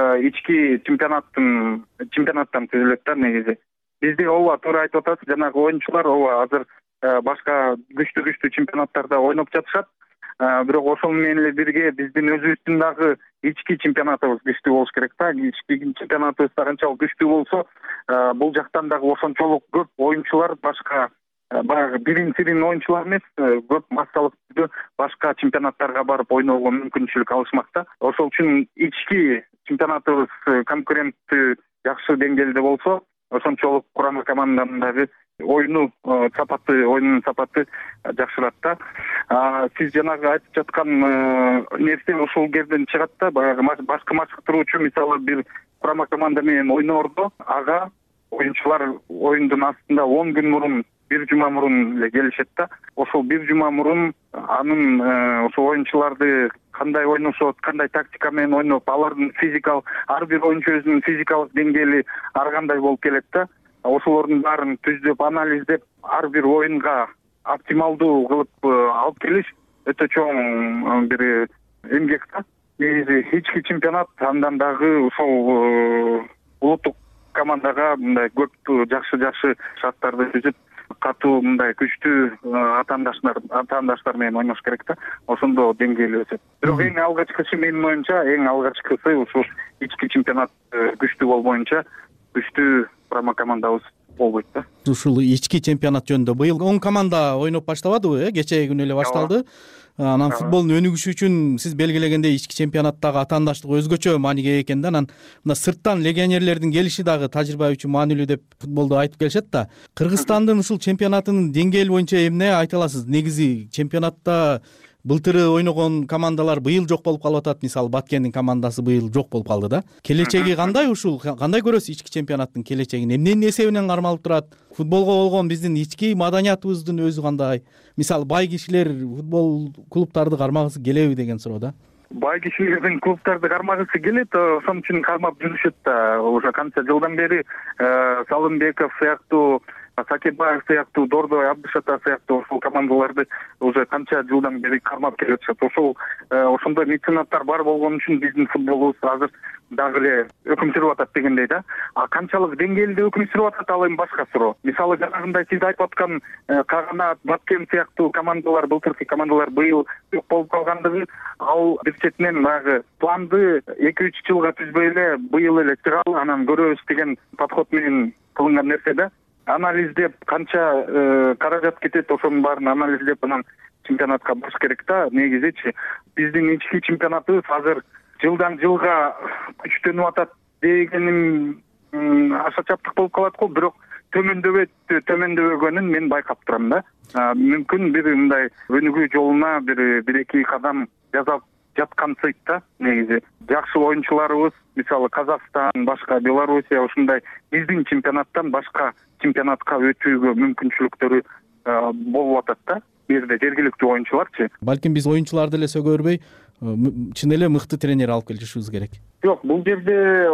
S19: ички чемпионаттан түзүлөт да негизи. Бизде ооба туура айтып атасыз, жанагы оюнчулар ооба азыр башка күчтүү чемпионаттарда ойноп жатышат. Бирок ошол менен эле бирге биздин өзүбүздүн дагы ички чемпионатыбыз күчтүү болуш керек да. Ички чемпионатыбыз канчалык күчтүү болсо, бул жактан дагы ошончолук көп оюнчулар, башка баягы бирин-сирин оюнчулар эмес, көп массалык түрдө башка чемпионаттарга барып ойноого мүмкүнчүлүк алышмак да. Ошол үчүн ички чемпионатыбыз конкуренттүү жакшы деңгээлде болсо, ошончолук курама команданын дагы oyunun sapatı жакшырат да. Сиз жанагы айтып жаткан нерсе ошол жерден чыгат да. Баягы башкы машыктыруучу мисалы бир курама команда менен ойнордо, ага оюнчулар оюндун астында 10 күн мурун, бир жума мурун эле келишет да. Ошол бир жума мурун анын ошол оюнчуларды кандай ойношот, кандай тактика менен ойноп, алардын физикалык, ар бир оюнчу өзүнүн физикалык деңгээли ар кандай болуп келет да. ошолордун баарын түздөп анализдеп ар бир оюнга оптималдуу кылып алып келиш өтө чоң бир эмгек да. Негизи ички чемпионат андан дагы ошол улуттук командага мындай көп жакшы шарттарды түзүп катуу мындай күчтүү атаандаштар менен ойнош керек да. Ошондо деңгээли өсөт. Бирок эң алгачкысы менин оюмча, ушул ички чемпионат күчтүү болбоюнча күчтүү курама командабыз болбойт да.
S18: Ушул ички чемпионат жөнүндө быйыл 10 команда ойноп баштабадыбы? Кечээ күнү эле башталды. Анан футболдун өнүгүшү үчүн сиз белгилегендей ички чемпионаттагы атаандаштык өзгөчө мааниге ээ экен да. Анан мына сырттан легионерлердин келиши дагы тажрыйба үчүн маанилүү деп футболду айтып келишет да. Кыргызстандын ушул чемпионатынын деңгээли боюнча эмне айта аласыз? Негизи чемпионатта былтыры ойногон командалар быйыл жок болуп калып атат. Мисалы Баткендин командасы быйыл жок болуп калды да. Келечеги кандай кандай көрөсүз ички чемпионаттын келечегин? Эмненин эсебинен кармалып турат? Футболго болгон биздин ички маданиятыбыздын өзү кандай? Мисалы бай кишилер футбол клубтарды кармагысы келеби деген суроо да.
S19: Бай кишилердин клубтарды кармагысы келет, ошон үчүн кармап жүрүшөт да. Уже канча жылдан бери Салымбеков сыяктуу, Сакебаев сыяктуу, Дордой, Абдышата сыяктуу ошол командаларды уже канча жылдан бери кармап келатышат. Ошондой меценаттар бар болгон үчүн биздин футболубуз азыр дагы эле өкүм сүрүп атат дегендей да. Канчалык деңгээлде өкүм сүрүп атат ал эми башка суроо. Мисалы жанагындай сиз айтып аткан Каганат, Баткен сыяктуу командалар, былтыркы командалар быйыл жок болуп калгандыгы, ал бир четинен баягы планды 2-3 жылга түзбөй эле быйыл эле чыгалы, анан көрөбүз деген подход менен кылынган нерсе да. Анализдеп канча каражат кетет, ошонун баарын анализдеп анан чемпионатка барыш керек да. Негизичи биздин ички чемпионатыбыз азыр жылдан жылга күчтөнүп атат дегеним аша чаптык болуп калат го, бирок төмөндөбөгөнүн мен байкап турам да. Мүмкүн бир мындай өнүгүү жолуна бир-эки кадам жасап жаткансыйт да. Негизи жакшы оюнчуларыбыз, мисалы Казакстан, башка Белоруссия ушундай биздин чемпионаттан башка чемпионатка өтүүгө мүмкүнчүлүктөрү болуп атат да. Бул жерде жергиликтүү оюнчуларчы.
S18: Балким биз оюнчуларды эле сөгөрбөй, чын эле мыкты тренер алып келишибиз керек.
S19: Жок, бул жерде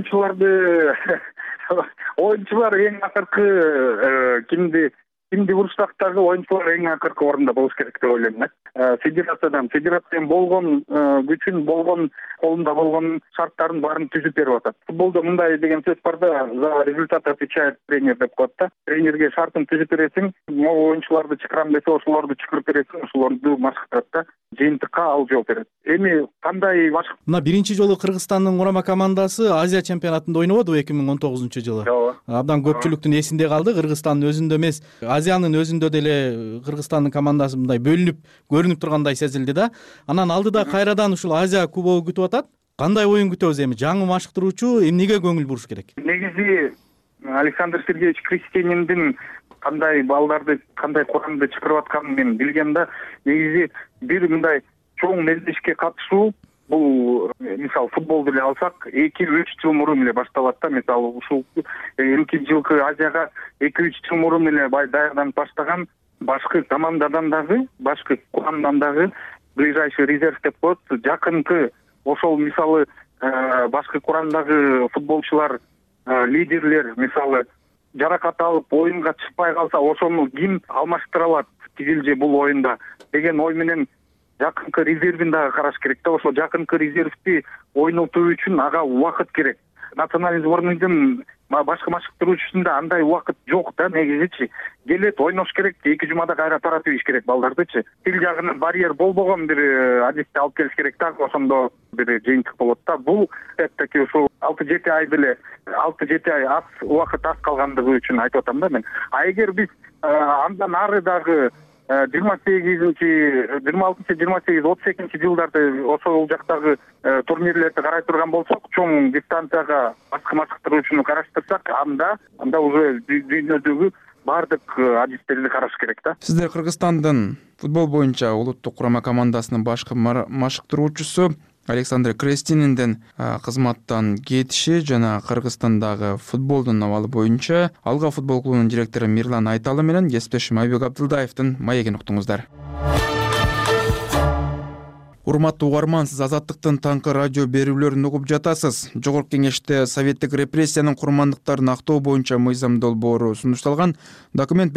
S19: оюнчулар эң акыркы кимди бурчтактагы оюнчулар эң акыркы орунда болуш керек деп ойлойм да. Федерациянын болгон күчүн, болгон колунда болгон шарттарын баарын түзүп берип атат. Футболдо мындай деген сөз бар да, за результат отвечает тренер деп коет да. Тренерге шартын түзүп бересиң, могу оюнчуларды чакырам десе, ошолорду чакырып бересиң, ошолорду машыктырат да. Жыйынтыкка ал жооп берет. Эми кандай машык?
S18: Мына биринчи жолу Кыргызстандын курама командасы Азия чемпионатында ойнободубу 2019-жылы? Абдан көпчүлүктүн эсинде калды. Кыргызстандын өзүндө эмес, Азиянын өзүндө деле Кыргызстандын командасы мындай бөлүнүп көрүнүп тургандай сезилди да. Анан алдыда кайрадан ушул Азия кубогу күтүп атат. Кандай оюн күтөбүз эми? Жаңы машыктыруучу эмнеге көңүл буруш керек?
S19: Негизи Александр Сергеевич Крестениндин кандай балдарды, кандай курамды чакырып атканын мен билгем да. Негизи бир мындай чоң мелдешке катышуу, бул мисалы футболду эле алсак 2-3 жыл мурун эле башталат да. Мисалы ушул эмки жылкы Азияга 2-3 жыл мурун эле даярданып баштаган башкы командадан дагы, башкы курамдан дагы ближайший резерв деп коет. Жакынкы ошол мисалы башкы курамдагы футболчулар, лидерлер мисалы жаракат алып оюнга чыкпай калса, ошону ким алмаштыра алат тигил бул оюнда деген ой менен жакынкы резервин дагы караш керек да. Ошол жакынкы резервди ойнотуу үчүн ага убакыт керек. Национальный сборныйдын башкы машыктыруучусунда андай убакыт жок да. Негизичи келет, ойнош керек, 2 жумада кайра таратып ийиш керек балдардычы. Тил жагынан барьер болбогон бир адисти алып келиш керек да. Ошондо бир жыйынтык болот да. Бул таки ушул 6-7 ай деле 6-7 ай аз убакыт аз калгандыгы үчүн айтып атам да мен. А эгер биз андан ары дагы 26-28 жылдарды ошол жактагы турнирлерди карай турган болсок, чоң дистанцияга башкы машыктыруучуну караштырсак, анда уже дүйнөдөгү баардык адистерди караш керек да.
S2: Сиздер Кыргызстандын футбол боюнча улуттук курама командасынын башкы машыктыруучусу Александр Крестениндин кызматтан кетиши жана Кыргызстандагы футболдун абалы боюнча Алга футбол клубунун директору Мирлан Айталы менен кесиптешим Айбек Абдылдаевдин маегин уктуңуздар. Урматтуу угарман, сиз Азаттыктын таңкы радио берүүлөрүн угуп жатасыз. Жогорку кеңеште советтик репрессиянын курмандыктарын актоо боюнча мыйзам долбоору сунушталган. Документ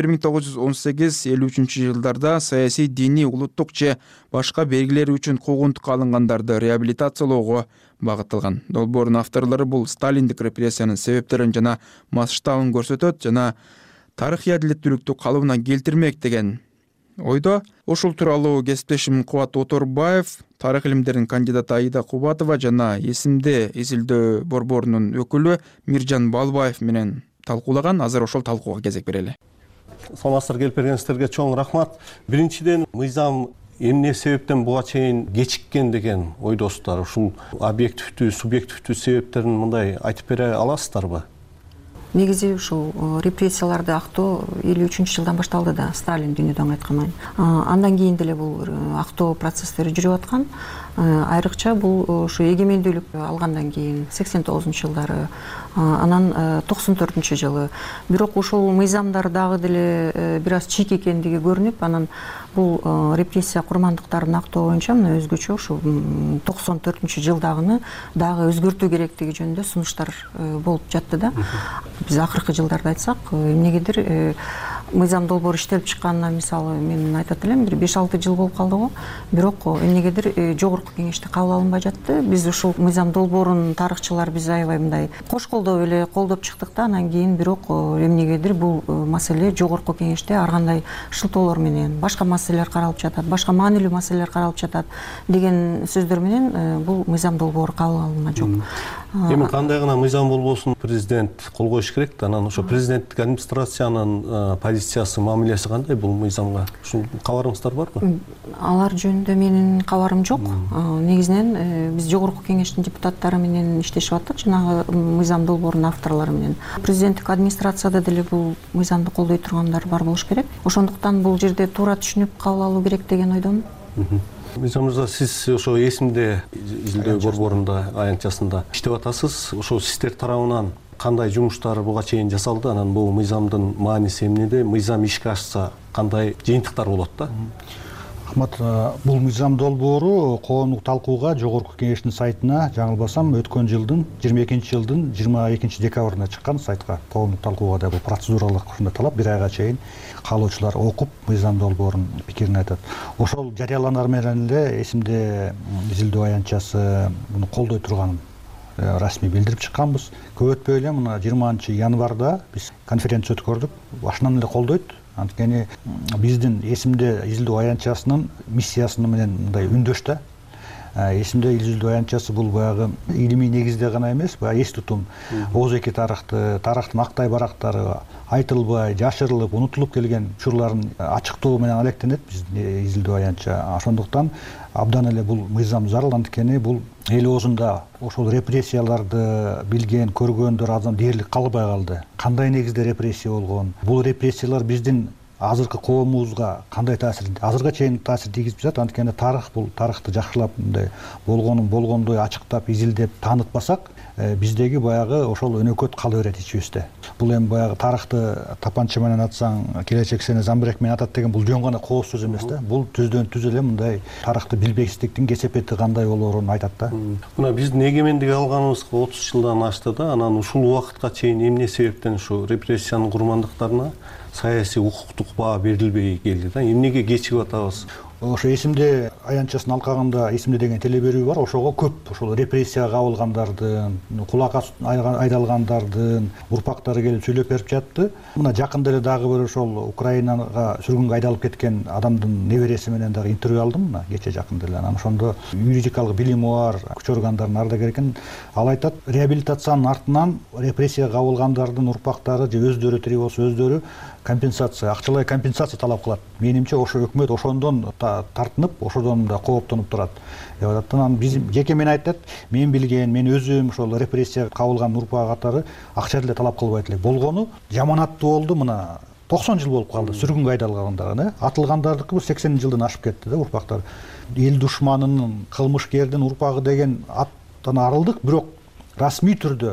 S2: 1918-53 жылдарда саясий, диний, улуттук же башка белгилери үчүн куугунтукка алынгандарды реабилитациялоого багытталган. Долбоордун авторлору бул сталиндик репрессиянын себептерин жана масштабын көрсөтөт жана тарыхый адилеттүүлүктү калыбына келтирмек деген ойдо. Ушул тууралуу кесиптешим Кубат Оторбаев, тарых илимдеринин кандидаты Аида Кубатова жана эсимде изилдөө борборунун өкүлү Миржан Балбаев менен талкуулаган. Азыр ошол талкууга кезек берели.
S20: Саламатсыздар, келип бергениңиздерге чоң рахмат. Биринчиден, мыйзам эмне себептен буга чейин кечиккен деген ойдосуздар. Ушул объективдүү, субъективдүү себептерин мындай айтып бере аласыздарбы?
S21: Негизи ушул репрессияларды актоо 53-жылдан башталды да, Сталин дүйнөдөн кайткандан. Андан кийин деле бул актоо процесстери жүрүп аткан. Айрыкча бул ушу эгемендүүлүк алгандан кийин 89-жылдары, анан 94-жылы. Бирок ушул мыйзамдар дагы деле бир аз чийик экендиги көрүнүп, анан бул репрессия курмандыктарын актоо боюнча мына өзгөчө ушу 94-жылдагыны дагы өзгөртүү керектиги жөнүндө сунуштар болуп жатты да. Биз акыркы жылдарда айтсак, эмнегедир мыйзам долбоору иштелип чыкканына мисалы мен айтат элем, бир 5-6 жыл болуп калды го. Бирок эмнегедир жогорку кеңеште кабыл алынбай жатты. Биз ушул мыйзам долбоорун тарыхчылар биз аябай мындай кош колдоп эле колдоп чыктык да, анан кийин бирок эмнегедир бул маселе жогорку кеңеште ар кандай шылтоолор менен башка маселелер каралып жатат, башка маанилүү маселелер каралып жатат деген сөздөр менен бул мыйзам долбоору кабыл алынган жок.
S20: Эми кандай гана мыйзам болбосун, президент кол коюш керек да. Анан ошо президенттик администрациянын позициясы, мамилеси кандай бул мыйзамга? Ушул кабарыңыздар барбы?
S21: Алар жөнүндө менин кабарым жок. Негизинен биз жогорку кеңештин депутаттары менен иштешип аттык, жанагы мыйзам долбоорунун авторлору менен. Президенттик администрацияда деле бул мыйзамды колдой тургандар бар болуш керек. Ошондуктан бул жерде туура түшүнүп кабыл алуу керек деген ойдомун.
S20: Мирза мырза, сиз ошо эсимде изилдөө борборунда, аянтчасында иштеп атасыз. Ошо сиздер тарабынан кандай жумуштар буга чейин жасалды? Анан бул мыйзамдын мааниси эмнеде? Мыйзам ишке ашса кандай жыйынтыктар болот да?
S10: Рахмат. Бул мыйзам долбоору коомдук талкууга жогорку кеңештин сайтына, жаңылбасам, өткөн жылдын 22-жылдын 22 декабрында чыккан сайтка, коомдук талкууга да бул процедуралык ушундай талап, бир айга чейин каалоочулар окуп мыйзам долбоорунун пикирин айтат. Ошол жарыяланар менен эле эсимде изилдөө аянтчасы муну колдой турганын расмий билдирип чыкканбыз. Көп өтпөй эле мына 20-январда биз конференция өткөрдүк. Башынан эле колдойт. Анткени биздин эсимде изилдөө аянтчасынын миссиясы менен мындай үндөш да. Эсимде изилдөө аянтчасы бул баягы илимий негизде гана эмес, баягы эс тутум, ооз-эки тарыхтын актай барактары айтылбай, жашырылып, унутулуп келген учурларын ачыктоо менен алектенет биздин изилдөө аянтча. Ошондуктан абдан эле бул мыйзам зарыл, анткени бул эл оозунда ошол репрессияларды билген, көргөндөр адам дээрлик калбай калды. Кандай негизде репрессия болгон? Бул репрессиялар биздин азыркы коомубузга кандай таасир, азыркыга чейин таасир тийгизип жатат? Анткени тарых бул, тарыхты жакшылап мындай болгондой ачыктап, изилдеп таанытпасак, биздеги баягы ошол өнөкөт кала берет ичибизде. Бул эми баягы тарыхты тапанча менен атсаң, келечек сени замбирек менен атат деген бул жөн гана кооз сөз эмес да. Бул түздөн түз эле мындай тарыхты билбестиктин кесепети кандай болоорун айтат да.
S20: Мына биздин эгемендик алганыбызга 30 жылдан ашты да. Анан ушул убакытка чейин эмне себептен ушу репрессиянын курмандыктарына саясий укуктук баа берилбей келди да? Эмнеге кечигип атабыз?
S10: Ошо эсимде аянтчасынын алкагында эсимде деген телеберүү бар. Ошого көп ошол репрессияга кабылгандардын, кулакка айдалгандардын урпактары келип сүйлөп берип жатты. Мына жакында эле дагы бир ошол Украинага сүргүнгө айдалып кеткен адамдын небереси менен дагы интервью алдым мына кече жакында эле. Анан ошондо юридикалык билими бар күч органдарынын ардагери экен. Ал айтат, реабилитациянын артынан репрессияга кабылгандардын урпактары же өздөрү тирүү болсо өздөрү компенсация, акчалай компенсация талап кылат. Менимче ошо өкмөт ошондон тартынып, ошодон да кооптонуп турат. Анан биз жеке мен айтат, мен билген, мен өзүм ошол репрессияга кабылган урпак катары акча деле талап кылбайт элек. Болгону жаманаттуу болду, мына 90 жыл болуп калды сүргүнгө айдалгандары, атылгандардыкы бул 80 жылдан ашып кетти да урпактар. Эл душманынын, кылмышкердин урпагы деген аттан арылдык, бирок расмий түрдө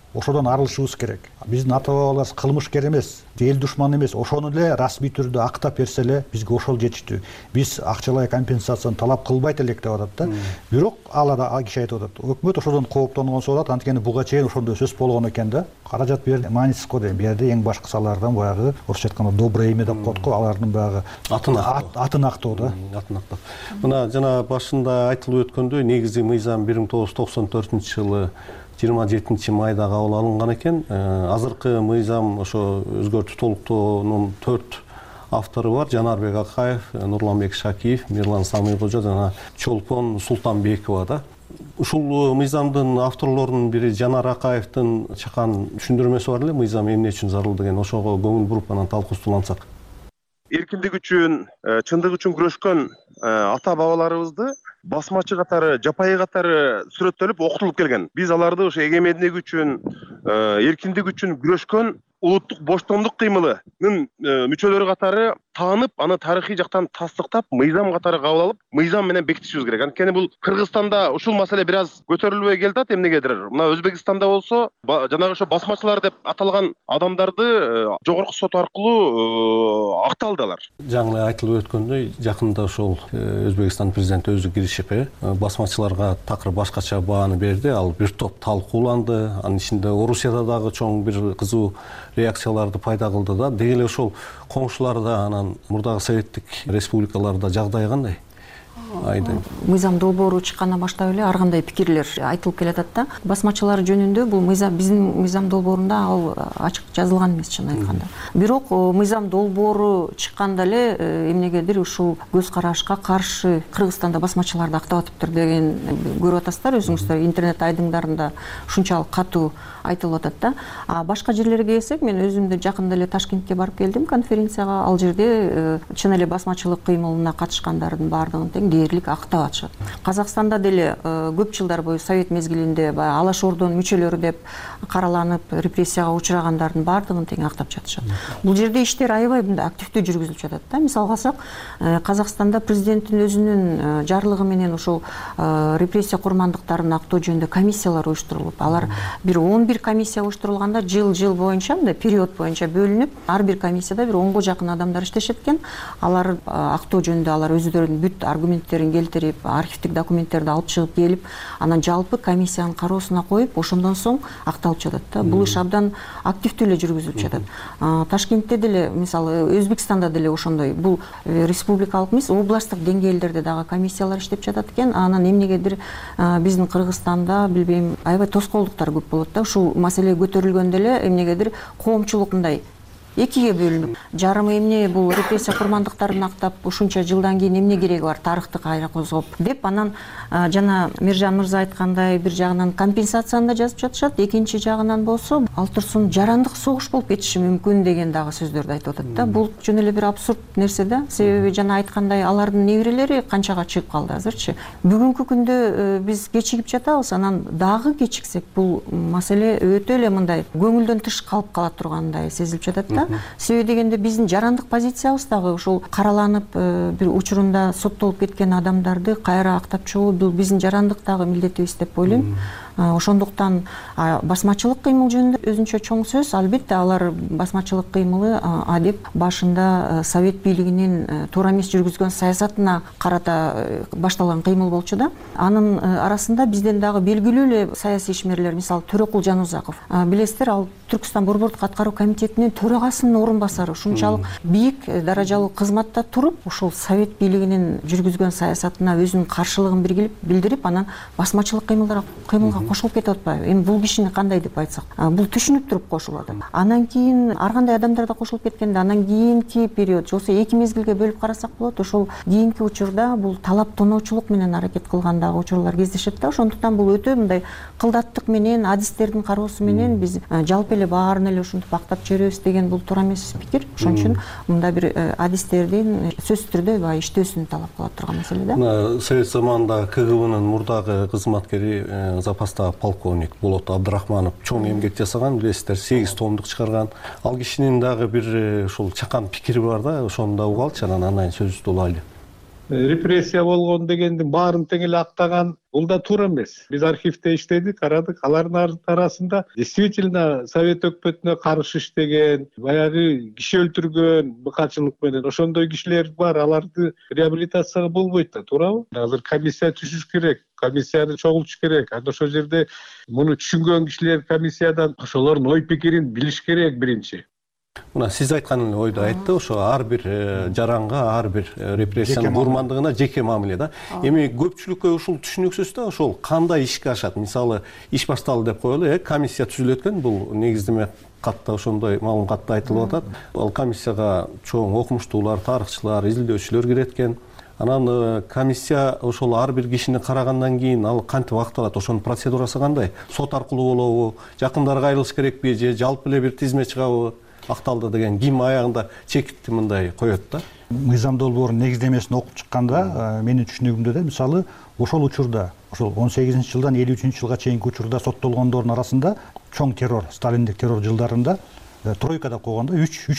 S1: ошодон арылышыбыз керек. Биздин ата бабаларыбыз кылмышкер эмес, эл душман эмес, ошону эле расмий түрдө актап берсе эле бизге ошол жетиштүү. Биз акчалай компенсацияны талап кылбайт элек деп атат да. Бирок ал киши айтып атат, өкмөт ошодон кооптонгон болот, анткени буга чейин ошондой сөз болгон экен да. Каражат берди, маанисиз го дейм. Бу жерде эң башкы салаардан баягы орусча айтканда доброе имя деп коет го, алардын баягы атын актоо да.
S20: Атын актоо. Мына жана башында айтылып өткөндөй, негизи мыйзам 1994-жылы 27 майда кабыл алынган экен. Азыркы мыйзам ошо өзгөртүү толуктоонун 4 автору бар: Жанарбек Акаев, Нурланбек Шакиев, Мирлан Самыйкожо жана Чолпон Султанбекова да. Ушул мыйзамдын авторлорунун бири Жанар Акаевдин чакан түшүндүрмөсү бар эле, мыйзам эмне үчүн зарыл деген. Ошого көңүл буруп анан талкуустуулансак.
S22: Эркиндик үчүн, чындык үчүн күрөшкөн ата бабаларыбызды басмачы катары, жапайы катары сүрөттөлүп, окутулуп келген. Биз аларды ошо эгемендик үчүн, эркиндик үчүн күрөшкөн улуттук боштондук кыймылынын мүчөлөрү катары таанып, аны тарыхый жактан тастыктап, мыйзам катары кабыл алып, мыйзам менен бекитишибиз керек. Анткени бул Кыргызстанда ушул маселе бир аз көтөрүлбөй келатат эмнегедир. Мына Өзбекстанда болсо, жанагы ошо басмачылар деп аталган адамдарды жогорку сот аркылуу акталды алар.
S20: Жаңы айтылып өткөндөй, жакында ошол Өзбекстан президенти өзү киришип, басмачыларга такыр башкача бааны берди. Ал бир топ талкууланды. Анын ичинде Орусияда дагы чоң бир кызуу реакцияларды пайда кылды да. Деги эле ошол коңшуларда, анан мурдагы советтик республикаларда жагдай кандай?
S21: Мыйзам долбоору чыккандан баштап эле ар кандай пикирлер айтылып келатат да. Басмачылар жөнүндө бул биздин мыйзам долбоорунда ал ачык жазылган эмес, чын айтканда. Бирок мыйзам долбоору чыкканда эле эмнегедир ушул көз карашка каршы Кыргызстанда басмачыларды актап атыптыр деген көрүп атасыздар, өзүңүздөр интернет айдыңдарында ушунчалык катуу айтылып атат да. А башка жерлерге келсек, мен өзүм да жакында эле Ташкентке барып келдим конференцияга. Ал жерде чын эле басмачылык кыймылына катышкандардын баардыгын тең дээрлик актап атышат. Казакстанда деле көп жылдар бою совет мезгилинде Алаш Ордонун мүчөлөрү деп караланып, репрессияга учурагандардын баардыгын тең актап жатышат. Бул жерде иштер аябай мындай активдүү жүргүзүлүп жатат да. Мисалга алсак, Казакстанда президенттин өзүнүн жарлыгы менен ошол репрессия курмандыктарын актоо жөнүндө комиссиялар уюштурулуп, алар бир 11 комиссия уюштурулганда жыл боюнча, мындай период боюнча бөлүнүп, ар бир комиссияда бир 10го жакын адамдар иштешет экен. Алар актоо жөнүндө алар өздөрүнүн бүт аргументтерин келтирип, архивдик документтерди алып чыгып келип, анан жалпы комиссиянын кароосуна коюп, ошондон соң акталып жатат да. Бул иш абдан активдүү эле жүргүзүлүп жатат. Ташкентте деле, мисалы Өзбекстанда деле ошондой. Бул республикалык эмес, областтык деңгээлдерде дагы комиссиялар иштеп жатат экен. Анан эмнегедир биздин Кыргызстанда, билбейм, аябай тоскоолдуктар көп болот да. Ушул маселе көтөрүлгөндө эле эмнегедир коомчулук мындай экиге бөлүнүп, жарымы эмне бул репрессия курмандыктарын актап, ушунча жылдан кийин эмне кереги бар, тарыхты кайра козгоп деп, анан жана Миржан мырза айткандай, бир жагынан компенсацияны да жазып жатышат, экинчи жагынан болсо ал турсун жарандык согуш болуп кетиши мүмкүн деген дагы сөздөрдү айтып атат да. Бул жөн эле бир абсурд нерсе да. Себеби жана айткандай, алардын неберелери канчага чыгып калды азырчы. Бүгүнкү күндө биз кечигип жатабыз, анан дагы кечиксек бул маселе өтө эле мындай көңүлдөн тыш калып кала тургандай сезилип жатат да. Себеби дегенде биздин жарандык позициябыз дагы ушул караланып бир учурунда соттолуп кеткен адамдарды кайра актап чыгуу бул биздин жарандык дагы милдетибиз деп ойлойм. Ошондуктан басмачылык кыймыл жөнүндө өзүнчө чоң сөз. Албетте алар басмачылык кыймылы адеп башында совет бийлигинин туура эмес жүргүзгөн саясатына карата башталган кыймыл болчу да. Анын арасында бизден дагы белгилүү эле саясий ишмерлер, мисалы Төрөкул Жанузаков. Билесиздер, ал Түркстан борбордук аткаруу комитетинин төрагасынын орун басары, ушунчалык бийик даражалуу кызматта туруп, ушул совет бийлигинин жүргүзгөн саясатына өзүнүн каршылыгын билдирип, анан басмачылык кыймылга кошулуп кетип атпайбы? Эми бул кишини кандай деп айтсак, бул түшүнүп туруп кошулуп атат. Анан кийин ар кандай адамдар да кошулуп кеткенде, анан кийинки период, же болбосо эки мезгилге бөлүп карасак болот, ошол кийинки учурда бул талап тоноочулук менен аракет кылган дагы учурлар кездешет да. Ошондуктан бул өтө мындай кылдаттык менен, адистердин кароосу менен биз жалпы эле баарын эле ушинтип актап жиберебиз деген бул туура эмес пикир. Ошон үчүн мында бир адистердин сөзсүз түрдө баягы иштөөсүн талап кылып турган маселе да.
S20: Совет заманында КГБнын мурдагы кызматкери запастагы полковник Болот Абдрахманов чоң эмгек жасаган, билесиздер, 8 томдук чыгарган. Ал кишинин дагы бир ушул чакан пикири бар да, ошону да угалчы, анан сөзүбүздү улайлы.
S5: репрессия болгон дегендин баарын тең эле актаган, бул да туура эмес. Биз архивде иштедик, карадык. Алардын арасында действительно совет өкмөтүнө каршы иштеген, баягы киши өлтүргөн быкачылык менен ошондой кишилер бар. Аларды реабилитацияга болбойт да, туурабы? Азыр комиссия түзүш керек, комиссияны чогултуш керек. Анда ошол жерде муну түшүнгөн кишилер комиссиядан ошолордун ой пикирин билиш керек биринчи.
S20: Мына сиз айткан ойду айтты, ошо ар бир жаранга, ар бир репрессиянын курмандыгына жеке мамиле да. Эми көпчүлүккө ушул түшүнүксүз да, ошол кандай ишке ашат? Мисалы, иш башталды деп коелу, комиссия түзүлөт экен, бул негиздеме катта ошондой маалыматта айтылып атат. Ал комиссияга чоң окумуштуулар, тарыхчылар, изилдөөчүлөр кирет экен. Анан комиссия ошол ар бир кишини карагандан кийин ал кантип акталат? Ошонун процедурасы кандай? Сот аркылуу болобу? Жакындарга айрылыш керекпи же жалпы эле бир тизме чыгабы? Акталды деген ким аягында чекитти мындай коет да?
S1: Мыйзам долбоорунун негиздемесин окуп чыкканда менин түшүнүгүмдө да мисалы ошол учурда, ошол 18-жылдан 53-жылга чейинки учурда соттолгондордун арасында чоң террор, сталиндик террор жылдарында тройка деп койгондо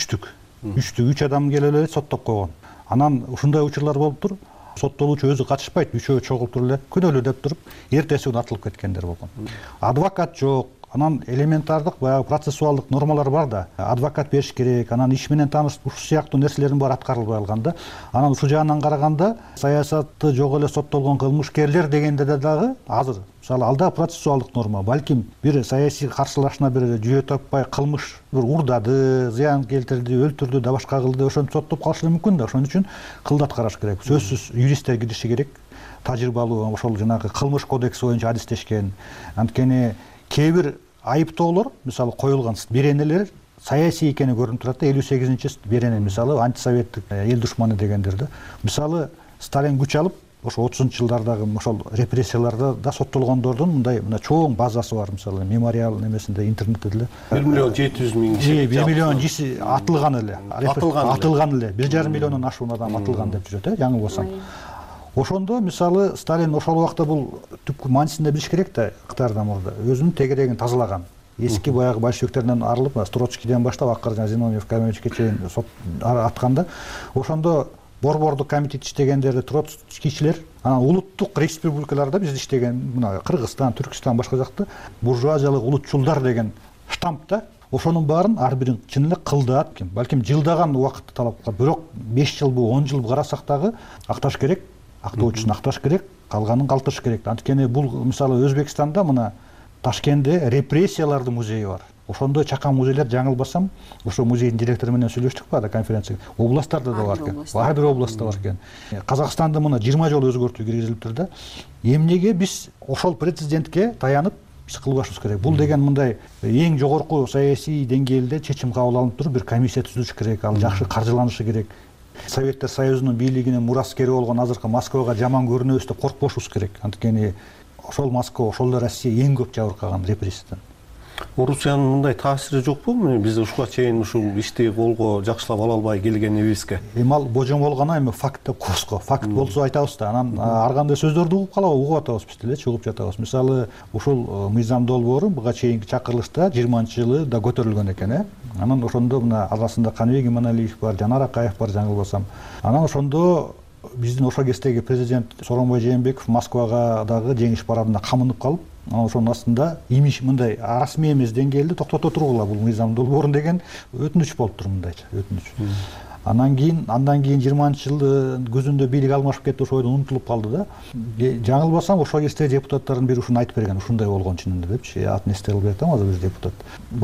S1: 3 адам келип эле соттоп койгон. Анан ушундай учурлар болуптур. Соттолуучу өзү катышпайт, үчөө чогулуп туруп эле күнөөлүү деп туруп, эртеси күнү атылып кеткендер болгон. Адвокат жок. Анан элементардык баягы процессуалдык нормалар бар да. Адвокат бериш керек, анан иш менен тааныш, ушул сыяктуу нерселердин баары аткарылбай калган да. Анан ушул жагынан караганда саясатты жок эле соттолгон кылмышкерлер дегенде дагы азыр мисалы алда процессуалдык норма, балким бир саясий каршылашына бир жүйө таппай кылмыш бир урдады, зыян келтирди, өлтүрдү да башка кылды, ошентип соттоп калышы мүмкүн да. Ошон үчүн кылдат караш керек. Сөзсүз юристтер кириши керек. Тажрыйбалуу, ошол жанагы кылмыш кодекси боюнча адистешкен. Анткени кээ бир айыптоолор мисалы коюлган беренелер саясий экени көрүнүп турат да. 58-чи берене мисалы антисоветтик эл душманы дегендер да. Мисалы Сталин күч алып ошо 30-жылдардагы ошол репрессияларда да соттолгондордун мындай чоң базасы бар. Мисалы мемориал немесинде, интернетте деле
S20: 1.700.000 киши
S1: 1 миллион киши атылган эле. Атылган эле. 1,5 миллиондон ашуун адам атылган деп жүрөт, жаңылбасам. Ошондо мисалы Сталин ошол убакта бул түпкү маанисинде билиш керек да, Кытайдан мурда өзүнүн тегерегин тазалаган. Эски баягы большевиктерден арылып, Троцкийден баштап акыры Зиновьев, Каменевичке чейин атканда, ошондо борбордук комитет иштегендерди троцкийчилер, анан улуттук республикаларда биз иштеген, мына Кыргызстан, Түркүстан, башка жакта буржуазиялык улутчулдар деген штамп да. Ошонун баарын ар бирин чын эле кылдат, балким жылдаган убакытты талап кылат. Бирок 5 жылбы, 10 жылбы карасак дагы акташ керек. Актоочусун акташ керек, калганын калтырыш керек. Анткени бул мисалы Өзбекстанда мына Ташкентте репрессиялардын музейи бар. Ошондой чакан музейлер, жаңылбасам, ошо музейдин директору менен сүйлөштүк баада конференцияда. Областтарда да бар экен. Ар бир областта бар экен. Казакстанда мына 20 жолу өзгөртүү киргизилиптир да. Эмнеге биз ошол президентке таянып иш кылбашыбыз керек? Бул деген мындай эң жогорку саясий деңгээлде чечим кабыл алынып туруп, бир комиссия түзүлүш керек, ал жакшы каржыланышы керек. Советтер Союзунун бийлигинин мураскери болгон азыркы Москвага жаман көрүнөбүз деп коркпошубуз керек. Анткени ошол Москва, ошол Россия эң көп жабыркаган репрессиядан.
S20: Орусиянын мындай таасири жокпу? Биз ушуга чейин ушул ишти колго жакшылап ала албай келгенибизге.
S1: Ал божом болгону эми факт деп коебуз го. Факт болсо айтабыз да. Анан ар кандай сөздөрдү угуп калабы, угуп атабыз биз деле, угуп жатабыз. Мисалы, ушул мыйзам долбоору буга чейинки чакырылышта 20-жылы да көтөрүлгөн экен, Анан ошондо мына арасында Каныбек Иманалиев бар, Жанар Акаев бар, жаңылбасам. Анан ошондо биздин ошол кездеги президент Сооронбай Жээнбеков Москвага дагы жеңиш парадында камынып калып, ошонун астында имиш мындай расмий эмес деңгээлде токтото тургула бул мыйзам долбоорун деген өтүнүч болуптур, мындайча өтүнүч. Андан кийин 20-жылдын күзүндө бийлик алмашып кетти, ошол унутулуп калды да. Жаңылбасам ошол кезде депутаттардын бири ушуну айтып берген, ушундай болгон чынында депчи. Атын эстей албай атам азыр биз депутат.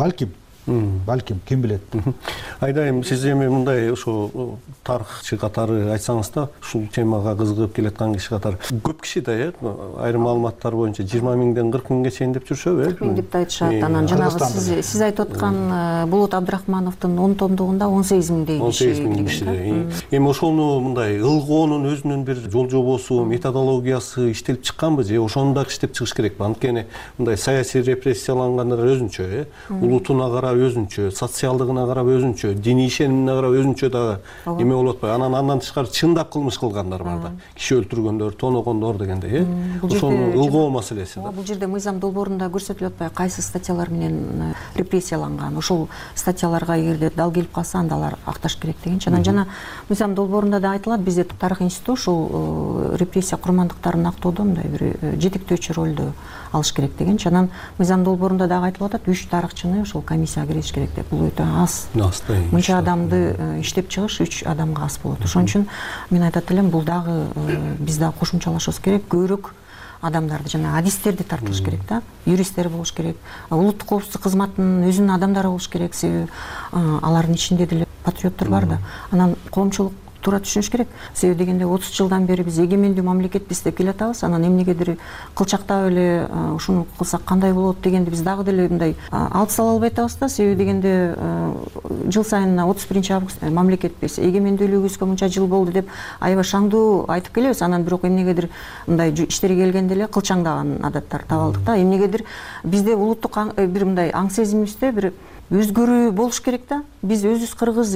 S1: Балким, ким билет.
S20: Айдайым, сиз эми мындай ошо тарыхчы катары айтсаңыз да, ушул темага кызыгып келаткан киши катары көп киши да, айрым маалыматтар боюнча 20 миңден 40 миңге чейин деп жүрүшөбү,
S21: 40 миң деп айтышат. Анан жанагы сиз айтып аткан Болот Абдрахмановдун 10 томдугунда 18 миңдей киши кирген.
S20: Эми ошону мындай ылгоонун өзүнүн бир жол жобосу, методологиясы иштелип чыкканбы же ошону да иштеп чыгыш керекпи? Анткени мындай саясий репрессиялангандар өзүнчө, улутуна карап өзүнчө, социалдыгына карап өзүнчө, диний ишенимине карап өзүнчө дагы эме болуп атпайбы. Андан тышкары чындап кылмыш кылгандар бар да. Киши өлтүргөндөр, тоногондор дегендей, ошонун ылгоо маселеси да.
S21: Бул жерде мыйзам долбоорунда көрсөтүлүп атпайбы, кайсы статьялар менен репрессияланган. Ошол статьяларга эгерде дал келип калса, анда алар акташ керек дегенчи. Анан жана мыйзам долбоорунда да айтылат, бизде тарых институту ушул репрессия курмандыктарын актоодо мындай бир жетектөөчү ролду алыш керек дегенчи. Анан мыйзам долбоорунда дагы айтылып атат, 3 тарыхчыны ошол комиссияга киргизиш керек деп. Бул өтө аз. Мынча адамды иштеп чыгыш 3 адамга аз болот. Ошон үчүн мен айтат элем, бул дагы биз дагы кошумчалашыбыз керек. Көбүрөөк адамдарды жана адистерди тартылыш керек да, юристтер болуш керек, улуттук коопсуздук кызматынын өзүнүн адамдары болуш керек, себеби алардын ичинде деле патриоттор бар да. Анан коомчулук туура түшүнүш керек. Себеби дегенде 30 жылдан бери биз эгемендүү мамлекетпиз деп келатабыз. Анан эмнегедир кылчактап эле ушуну кылсак кандай болот дегенди биз дагы деле мындай алып сала албай атабыз да. Себеби дегенде жыл сайын 31 август мамлекетпиз, эгемендүүлүгүбүзгө мынча жыл болду деп аябай шаңдуу айтып келебиз. Анан бирок эмнегедир мындай иштерге келгенде эле кылчаңдаган адаттар таба алдык да. Эмнегедир бизде улуттук бир мындай аң сезимибизде бир өзгөрүү болуш керек да. Биз өзүбүз кыргыз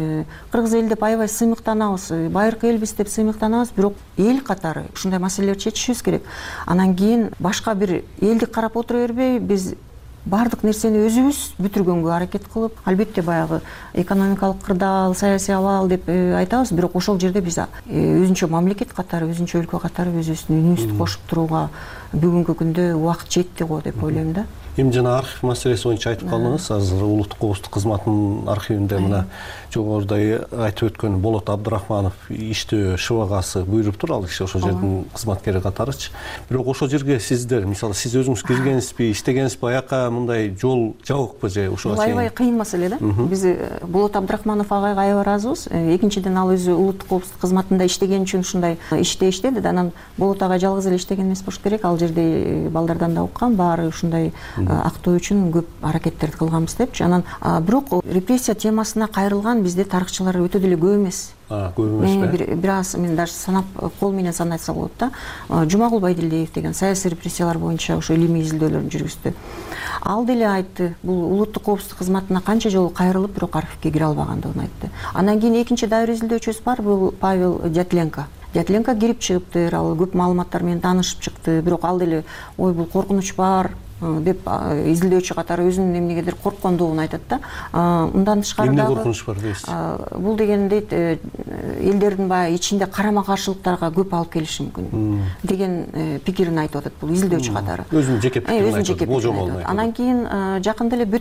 S21: эл деп аябай сыймыктанабыз, байыркы элбиз деп сыймыктанабыз, бирок эл катары ушундай маселелерди чечишибиз керек. Анан кийин башка бир элди карап отура бербей, биз баардык нерсени өзүбүз бүтүргөнгө аракет кылып, албетте баягы экономикалык кырдаал, саясий абал деп айтабыз, бирок ошол жерде биз өзүнчө мамлекет катары, өзүнчө өлкө катары өзүбүздүн үнүбүздү кошуп турууга бүгүнкү күндө убакыт жетти го деп ойлойм да.
S20: Эми жана архив маселеси боюнча айтып калдыңыз. Азыр улуттук коопсуздук кызматынын архивинде мына жогоруда айтып өткөн Болот Абдрахманов иштөө ШВГасы буйруптур, ал киши ошол жердин кызматкери катарычы. Бирок ошол жерге сиздер, мисалы сиз өзүңүз киргенсизби, иштегенсизби, аяка мындай жол жабыкпы же ушуга чейин?
S21: Аябай кыйын маселе да. Биз Болот Абдрахманов агайга аябай ыраазыбыз. Экинчиден, ал өзү улуттук коопсуздук кызматында иштеген үчүн ушундай иште иштеди да. Анан Болот агай жалгыз эле иштеген эмес болуш керек. Ал жерде балдардан да уккан, баары ушундай актоо үчүн көп аракеттерди кылганбыз депчи. Анан бирок репрессия темасына кайрылган бизде тарыхчылар өтө деле көп эмес.
S20: Көп эмес.
S21: Бир аз мен даже санап, кол менен санайса болот да. Жумагул Байдилдиев деген саясий репрессиялар боюнча ошо илимий изилдөөлөрүн жүргүздү. Ал деле айтты, бул улуттук коопсуздук кызматына канча жолу кайрылып, бирок архивге кире албагандыгын айтты. Андан кийин экинчи дайыр изилдөөчүбүз бар, бул Павел Дятленко. Дятленко кирип чыгыптыр, ал көп маалыматтар менен таанышып чыкты, бирок ал деле ой бул коркунуч бар деп изилдөөчү катары өзүнүн эмнегедир корккондугун айтат да. Мындан тышкары дагы эмне
S20: коркунуч бар дейсиз?
S21: Бул деген дейт, элдердин баягы ичинде карама каршылыктарга көп алып келиши мүмкүн деген пикирин айтып атат бул изилдөөчү катары.
S20: Өзүнүн жеке пикирин айтат, божомолун айтат.
S21: Анан кийин жакында эле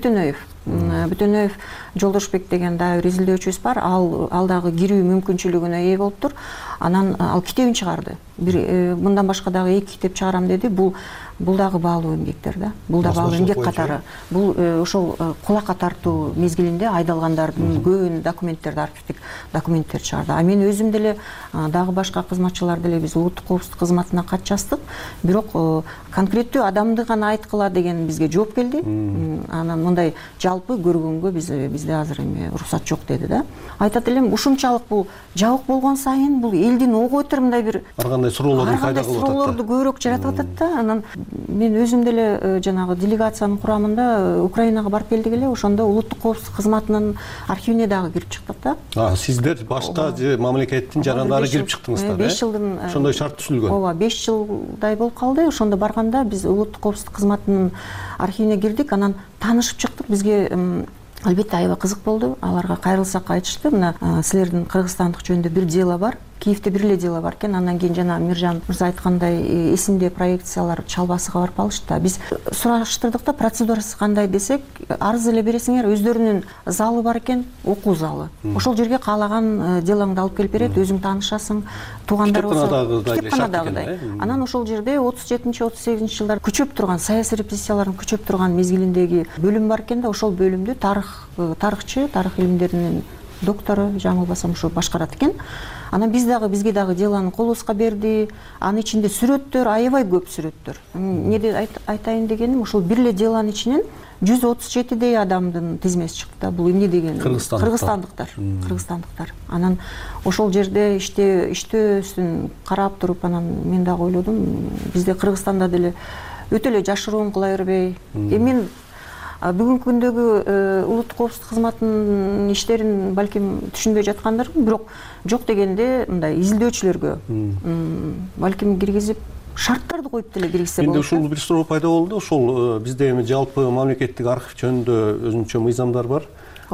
S21: Бөтөнөев Жолдошбек деген дагы бир изилдөөчүбүз бар. Ал дагы кирүү мүмкүнчүлүгүнө ээ болуптур. Анан ал китебин чыгарды. Мындан башка дагы 2 китеп чыгарам деди. Бул дагы баалуу эмгектер да. Бул да баалуу эмгек катары. Бул ошол кулакка тартуу мезгилинде айдалгандардын көбүн документтерди, архивдик документтер чыгарды. А мен өзүм деле дагы башка кызматчылар деле биз улуттук коопсуздук кызматына кат жаздык. Бирок конкреттүү адамды гана айткыла деген бизге жооп келди. Анан мындай жалпы көргөнгө бизде азыр эме уруксат жок деди да. Айтат элем, ушунчалык бул жабык болгон сайын бул элдин ого өтөр мындай бир
S20: ар кандай суроолорду пайда кылып атат.
S21: Суроолорду көбүрөөк жаратып атат да. Анан мен өзүм деле жанагы делегациянын курамында Украинага барып келдик эле, ошондо улуттук коопсуздук кызматынын архивине дагы кирип чыктык да.
S20: Сиздер башка же мамлекеттин жарандары кирип чыктыңыздар,
S21: 5 жылдын
S20: ошондой шарт түзүлгөн.
S21: Ооба, 5 жылдай болуп калды. Ошондо барганда биз улуттук коопсуздук кызматынын архивине кирдик, анан таанышып чыктык. Бизге албетте аябай кызык болду. Аларга кайрылсак айтышты, мына силердин кыргызстандык жөнүндө бир дело бар. Киевде бир эле дело бар экен. Андан кийин жана Миржан мырза айткандай эсимде проекциялар Чалбасыга барып алышты да. Биз сураштырдык да, процедурасы кандай десек, арыз эле бересиңер, өздөрүнүн залы бар экен, окуу залы. Ошол жерге каалаган делоңду алып келип берет, өзүң таанышасың, туугандар болсо китепканадагыдай. Анан ошол жерде 37-38 жылдар күчөп турган, саясий репрессиялардын күчөп турган мезгилиндеги бөлүм бар экен да, ошол бөлүмдү тарыхчы, тарых илимдеринин доктору жаңылбасам ошо башкарат экен. Анан бизге дагы делону колубузга берди. Анын ичинде сүрөттөр, аябай көп сүрөттөр. Эмне айтайын дегеним, ошол бир эле делонун ичинен 137 адамдын тизмеси чыкты да. Бул эмне деген? Кыргызстандыктар. Анан ошол жерде иштөөсүн карап туруп, анан мен дагы ойлодум, бизде Кыргызстанда деле өтө эле жашыруун кыла бербей. Мен бүгүнкү күндөгү улуттук коопсуздук кызматынын иштерин балким түшүнбөй жаткандыр, бирок жок дегенде мындай изилдөөчүлөргө балким киргизип шарттарды коюп деле киргизсе болот.
S20: Менде ушул бир суроо пайда болду. Ушул бизде эми жалпы мамлекеттик архив жөнүндө өзүнчө мыйзамдар бар.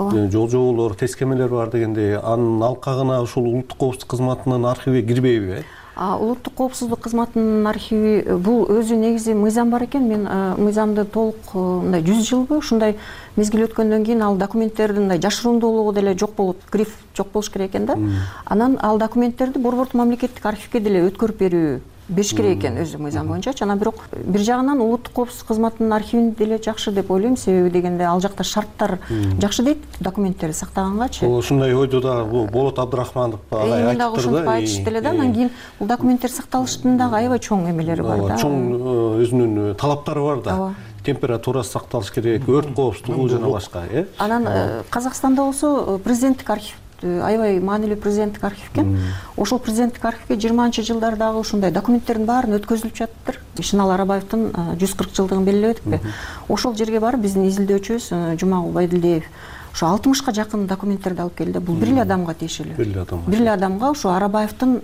S20: Жол тескемелер бар дегендей, анын алкагына ушул улуттук коопсуздук кызматынын архиви кирбейби?
S21: Улуттук коопсуздук кызматынын архиви бул өзү негизи мыйзам бар экен. Мен мыйзамды толук мындай 100 жылбы ушундай мезгил өткөндөн кийин ал документтердин мындай жашырундуулугу деле жок болот, гриф жок болуш керек экен да. Анан ал документтерди борбордук мамлекеттик архивге деле өткөрүп бериш керек экен өзү мыйзам боюнча. Анан бирок бир жагынан улуттук коопсуздук кызматынын архивин деле жакшы деп ойлойм. Себеби дегенде ал жакта шарттар жакшы дейт, документтерди сактагангачы.
S20: Ушундай ойду да Болот Абдрахманов агай айтыптыр да.
S21: Дагы ушинтип айтышты деле да. Анан кийин бул документтер сакталыштын дагы аябай чоң эмелери бар да.
S20: Чоң өзүнүн талаптары бар да. Температурасы сакталыш керек, өрт коопсуздугу жана башка,
S21: Анан Казакстанда болсо президенттик архив аябай маанилүү президенттик архив экен. Ошол президенттик архивге 20-жылдардагы ушундай документтердин баарын өткөзүлүп жатыптыр. Шынал Арабаевдин 140 жылдыгын белгилеп өтүппү. Ошол жерге барып биздин изилдөөчүбүз Жумагул Байдилдиев ошо 60ка жакын документтерди алып келди. Бул бир эле адамга тиешелүү. Бир эле адамга ошо Арабаевдин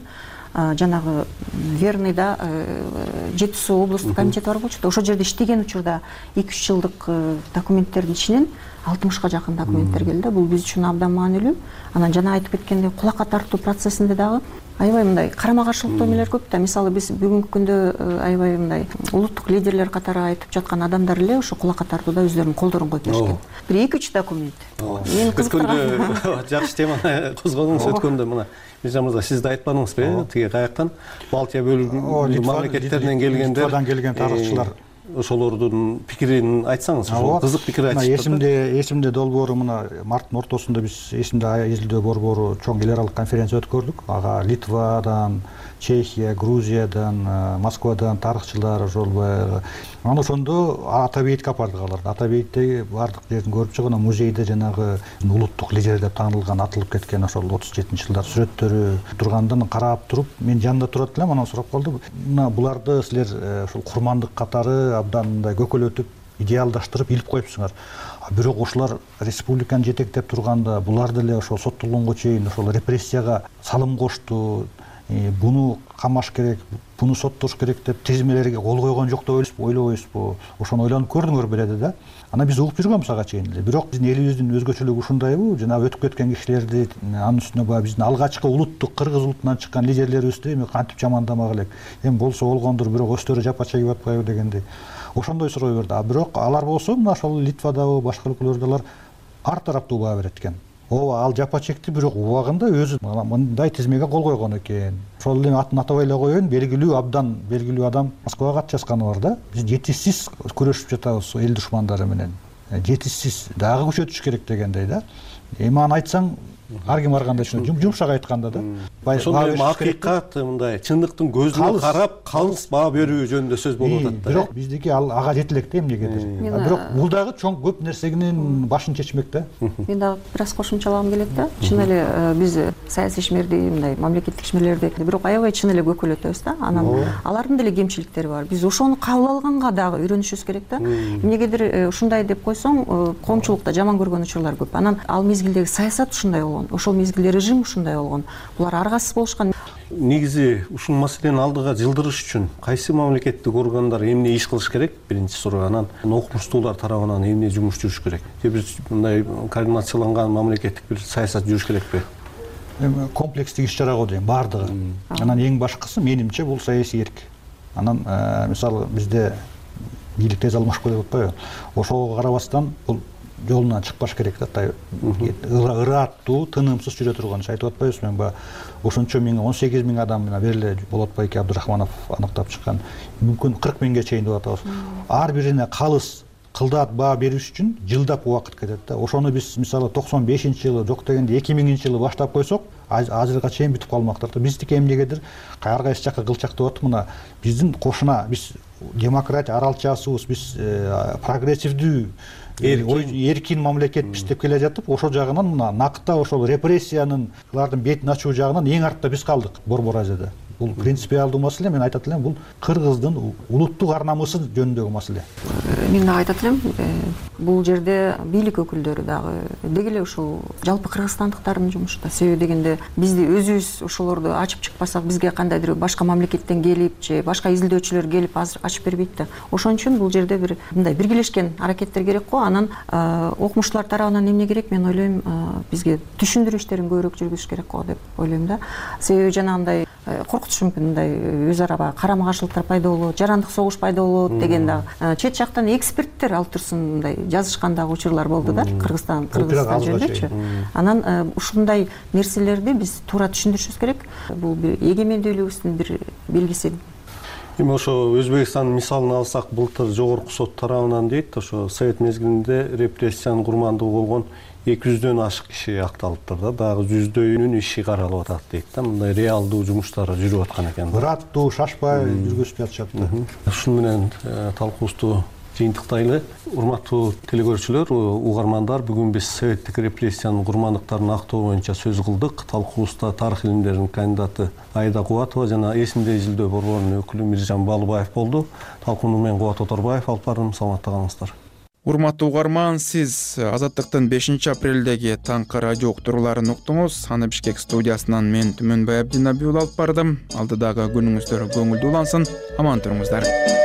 S21: жанагы Верныйда Жети Суу облустук комитети бар болчу. Ошол жерде иштеген учурда 2-3 жылдык документтердин ичинен 60ка жакын документтер келди. Бул биз үчүн абдан маанилүү. Анан жана айтып кеткендей, кулакка тартуу процессинде дагы аябай мындай карама каршылыктуу эмелер көп да. Мисалы биз бүгүнкү күндө аябай мындай улуттук лидерлер катары айтып жаткан адамдар эле ошо кулакка тартууда өздөрүнүн колдорун коюп беришкен. Бир 2-3 документ. Мени
S20: кызыктырган жакшы теманы козгодуңуз. Өткөндө мына Мирза мырза, сиз да айтпадыңызбы? Тиги каяктан Балтия бөлүгүнүн мамлекеттеринен келгендер,
S1: Литвадан келген тарыхчылар,
S20: ошолордун пикирин айтсаңыз, ошол кызык пикир айтышты.
S1: Эсимде долбоору мына марттын ортосунда биз эсимде изилдөө борбору чоң эл аралык конференция өткөрдүк. Ага Литвадан, Чехия, Грузиядан, Москвадан тарыхчылар, ошол баягы. Анан ошондо Атабейитке апардык аларды. Атабейитте бардык жерин көрүп чыгып, музейде жанагы улуттук лидер деп таанылган, атылып кеткен ошол 37-жылдар сүрөттөрү тургандан карап туруп, мен жанында турат элем, анан сурап калды. Мына буларды силер ошол курмандык катары абдан мындай көкөлөтүп, идеалдаштырып илип коюпсуңар. Бирок ошолар республиканы жетектеп турганда булар деле ошол соттолгонго чейин ошол репрессияга салым кошту. Буну камаш керек, буну соттош керек деп тизмелерге кол койгон жок деп ойлобойсузбу? Ошону ойлонуп көрдүңөр беледи да. Анан биз угуп жүргөнбүз ага чейин эле. Бирок биздин элибиздин өзгөчөлүгү ушундайбы? Жанагы өтүп кеткен кишилерди, анын үстүнө баягы биздин алгачкы улуттук кыргыз улутунан чыккан лидерлерибизди эми кантип жамандамак элек? Эми болсо болгондур, бирок өздөрү жапа чегип атпайбы дегендей. Ошондой суроо берди. Бирок алар болсо мына ошол Литвадагы башка өлкөлөрдө алар ар тараптуу баа берет экен. Ооба, ал жапа чекти, бирок убагында өзү мындай тизмеге кол койгон экен. Ошол эле атын атабай эле коеюн, абдан белгилүү адам Москвага кат жазганы бар да. Биз жетишсиз күрөшүп жатабыз эл душмандары менен. Жетишсиз, дагы күчөтүш керек дегендей да. Эми аны айтсаң, ар ким ар кандай түшүнөт. Жумшак айтканда да.
S20: Ошондой акыйкат, мындай чындыктын көзүнө карап, калыс баа берүү жөнүндө сөз болуп атат да.
S1: Бирок биздики ага жетелек да эмнегедир. Бирок бул дагы чоң көп нерсенин башын чечмек да.
S21: Мен дагы бир аз кошумчалагым келет да. Чын эле биз саясий ишмерди, мындай мамлекеттик ишмерлерди бирок аябай чын эле көкөлөтөбүз да. Анан алардын деле кемчиликтери бар. Биз ошону кабыл алганга дагы үйрөнүшүбүз керек да. Эмнегедир ушундай деп койсоң, коомчулукта жаман көргөн учурлар көп. Анан ал мезгилдеги саясат ушундай болгон. Ошол мезгилде режим ушундай болгон. Булар аргасыз болушкан.
S20: Негизи ушул маселени алдыга жылдырыш үчүн кайсы мамлекеттик органдар эмне иш кылыш керек? Биринчи суроо. Анан окумуштуулар тарабынан эмне жумуш жүрүш керек? Бир мындай координацияланган мамлекеттик бир саясат жүрүш керекпи?
S1: Эми комплекстик иш чара го дейм, бардыгы. Анан эң башкысы менимче бул саясий эрк. Анан мисалы бизде бийлик тез алмашып кетип атпайбы? Ошого карабастан бул жолунан чыкпаш керек да. Ыраттуу, тынымсыз жүрө турган иш айтып атпайбызбы? Мен баягы ошончо 18 миң адам менен бериле Болот байке Абдрахманов аныктап чыккан. Мүмкүн 40 миңге чейин деп атабыз. Ар бирине калыс кылдаат баа бериш үчүн жылдап убакыт кетет да. Ошону биз мисалы 95-жылы, жок дегенде 2000-жылы баштап койсок, азырга чейин бүтүп калмактыр да. Биздики эмнегедир ар кайсы жакка кылчак деп атып, мына биздин кошуна биз демократия аралчасыбыз, биз прогрессивдүү эркин мамлекет иштеп келе жатып, ошол жагынан мына накта ошол репрессиянын алардын бетин ачуу жагынан эң артта биз калдык Борбор Азияда. бул принципиалдуу маселе. Мен айтат элем, бул кыргыздын улуттук ар намысы жөнүндөгү маселе.
S21: Мен дагы айтат элем, бул жерде бийлик өкүлдөрү дагы деги эле ушул жалпы кыргызстандыктардын жумушу да. Себеби дегенде бизди өзүбүз ошолорду ачып чыкпасак, бизге кандайдыр башка мамлекеттен келип же башка изилдөөчүлөр келип ачып бербейт да. Ошон үчүн бул жерде бир мындай биргелешкен аракеттер керек го. Анан окумуштуулар тарабынан эмне керек? Мен ойлойм, бизге түшүндүрүү иштерин көбүрөөк жүргүзүш керек го деп ойлойм да. Себеби жанагындай коркутушу мүмкүн, мындай өз ара карама каршылыктар пайда болот, жарандык согуш пайда болот деген дагы. Чет жактан эксперттер алып турсун мындай жазышкан дагы учурлар болду да, Кыргызстан жөнүндөгүчү. Анан ушундай нерселерди биз туура түшүндүрүшүбүз керек. Бул бир эгемендүүлүгүбүздүн бир белгиси.
S20: Эми ошо Өзбекстандын мисалын алсак, былтыр жогорку сот тарабынан дейт, ошо совет мезгилинде репрессиянын курмандыгы болгон 200дөн ашык киши акталыптыр да, дагы 100дөөнүн иши каралып атат дейт да. Мындай реалдуу жумуштар жүрүп аткан экен.
S1: Ыраттуу, шашпай жүргүзүп жатышат да.
S20: Ушуну менен талкуубузду жыйынтыктайлы. Урматтуу телекөрүүчүлөр, угармандар, бүгүн биз советтик репрессиянын курмандыктарын актоо боюнча сөз кылдык. Талкуубузда тарых илимдеринин кандидаты Айда Кубатова жана эсимде изилдөө борборунун өкүлү Миржан Балыбаев болду. Талкууну мен Кубат Оторбаев алып бардым. Саламатта калыңыздар.
S2: Урматтуу угарман, сиз Азаттыктын 5-апрелдеги таңкы радио уктурууларын уктуңуз. Аны Бишкек студиясынан мен Түмөнбай Абдинабиул алып бардым. Алдыдагы күнүңүздөр көңүлдүү улансын. Аман туруңуздар.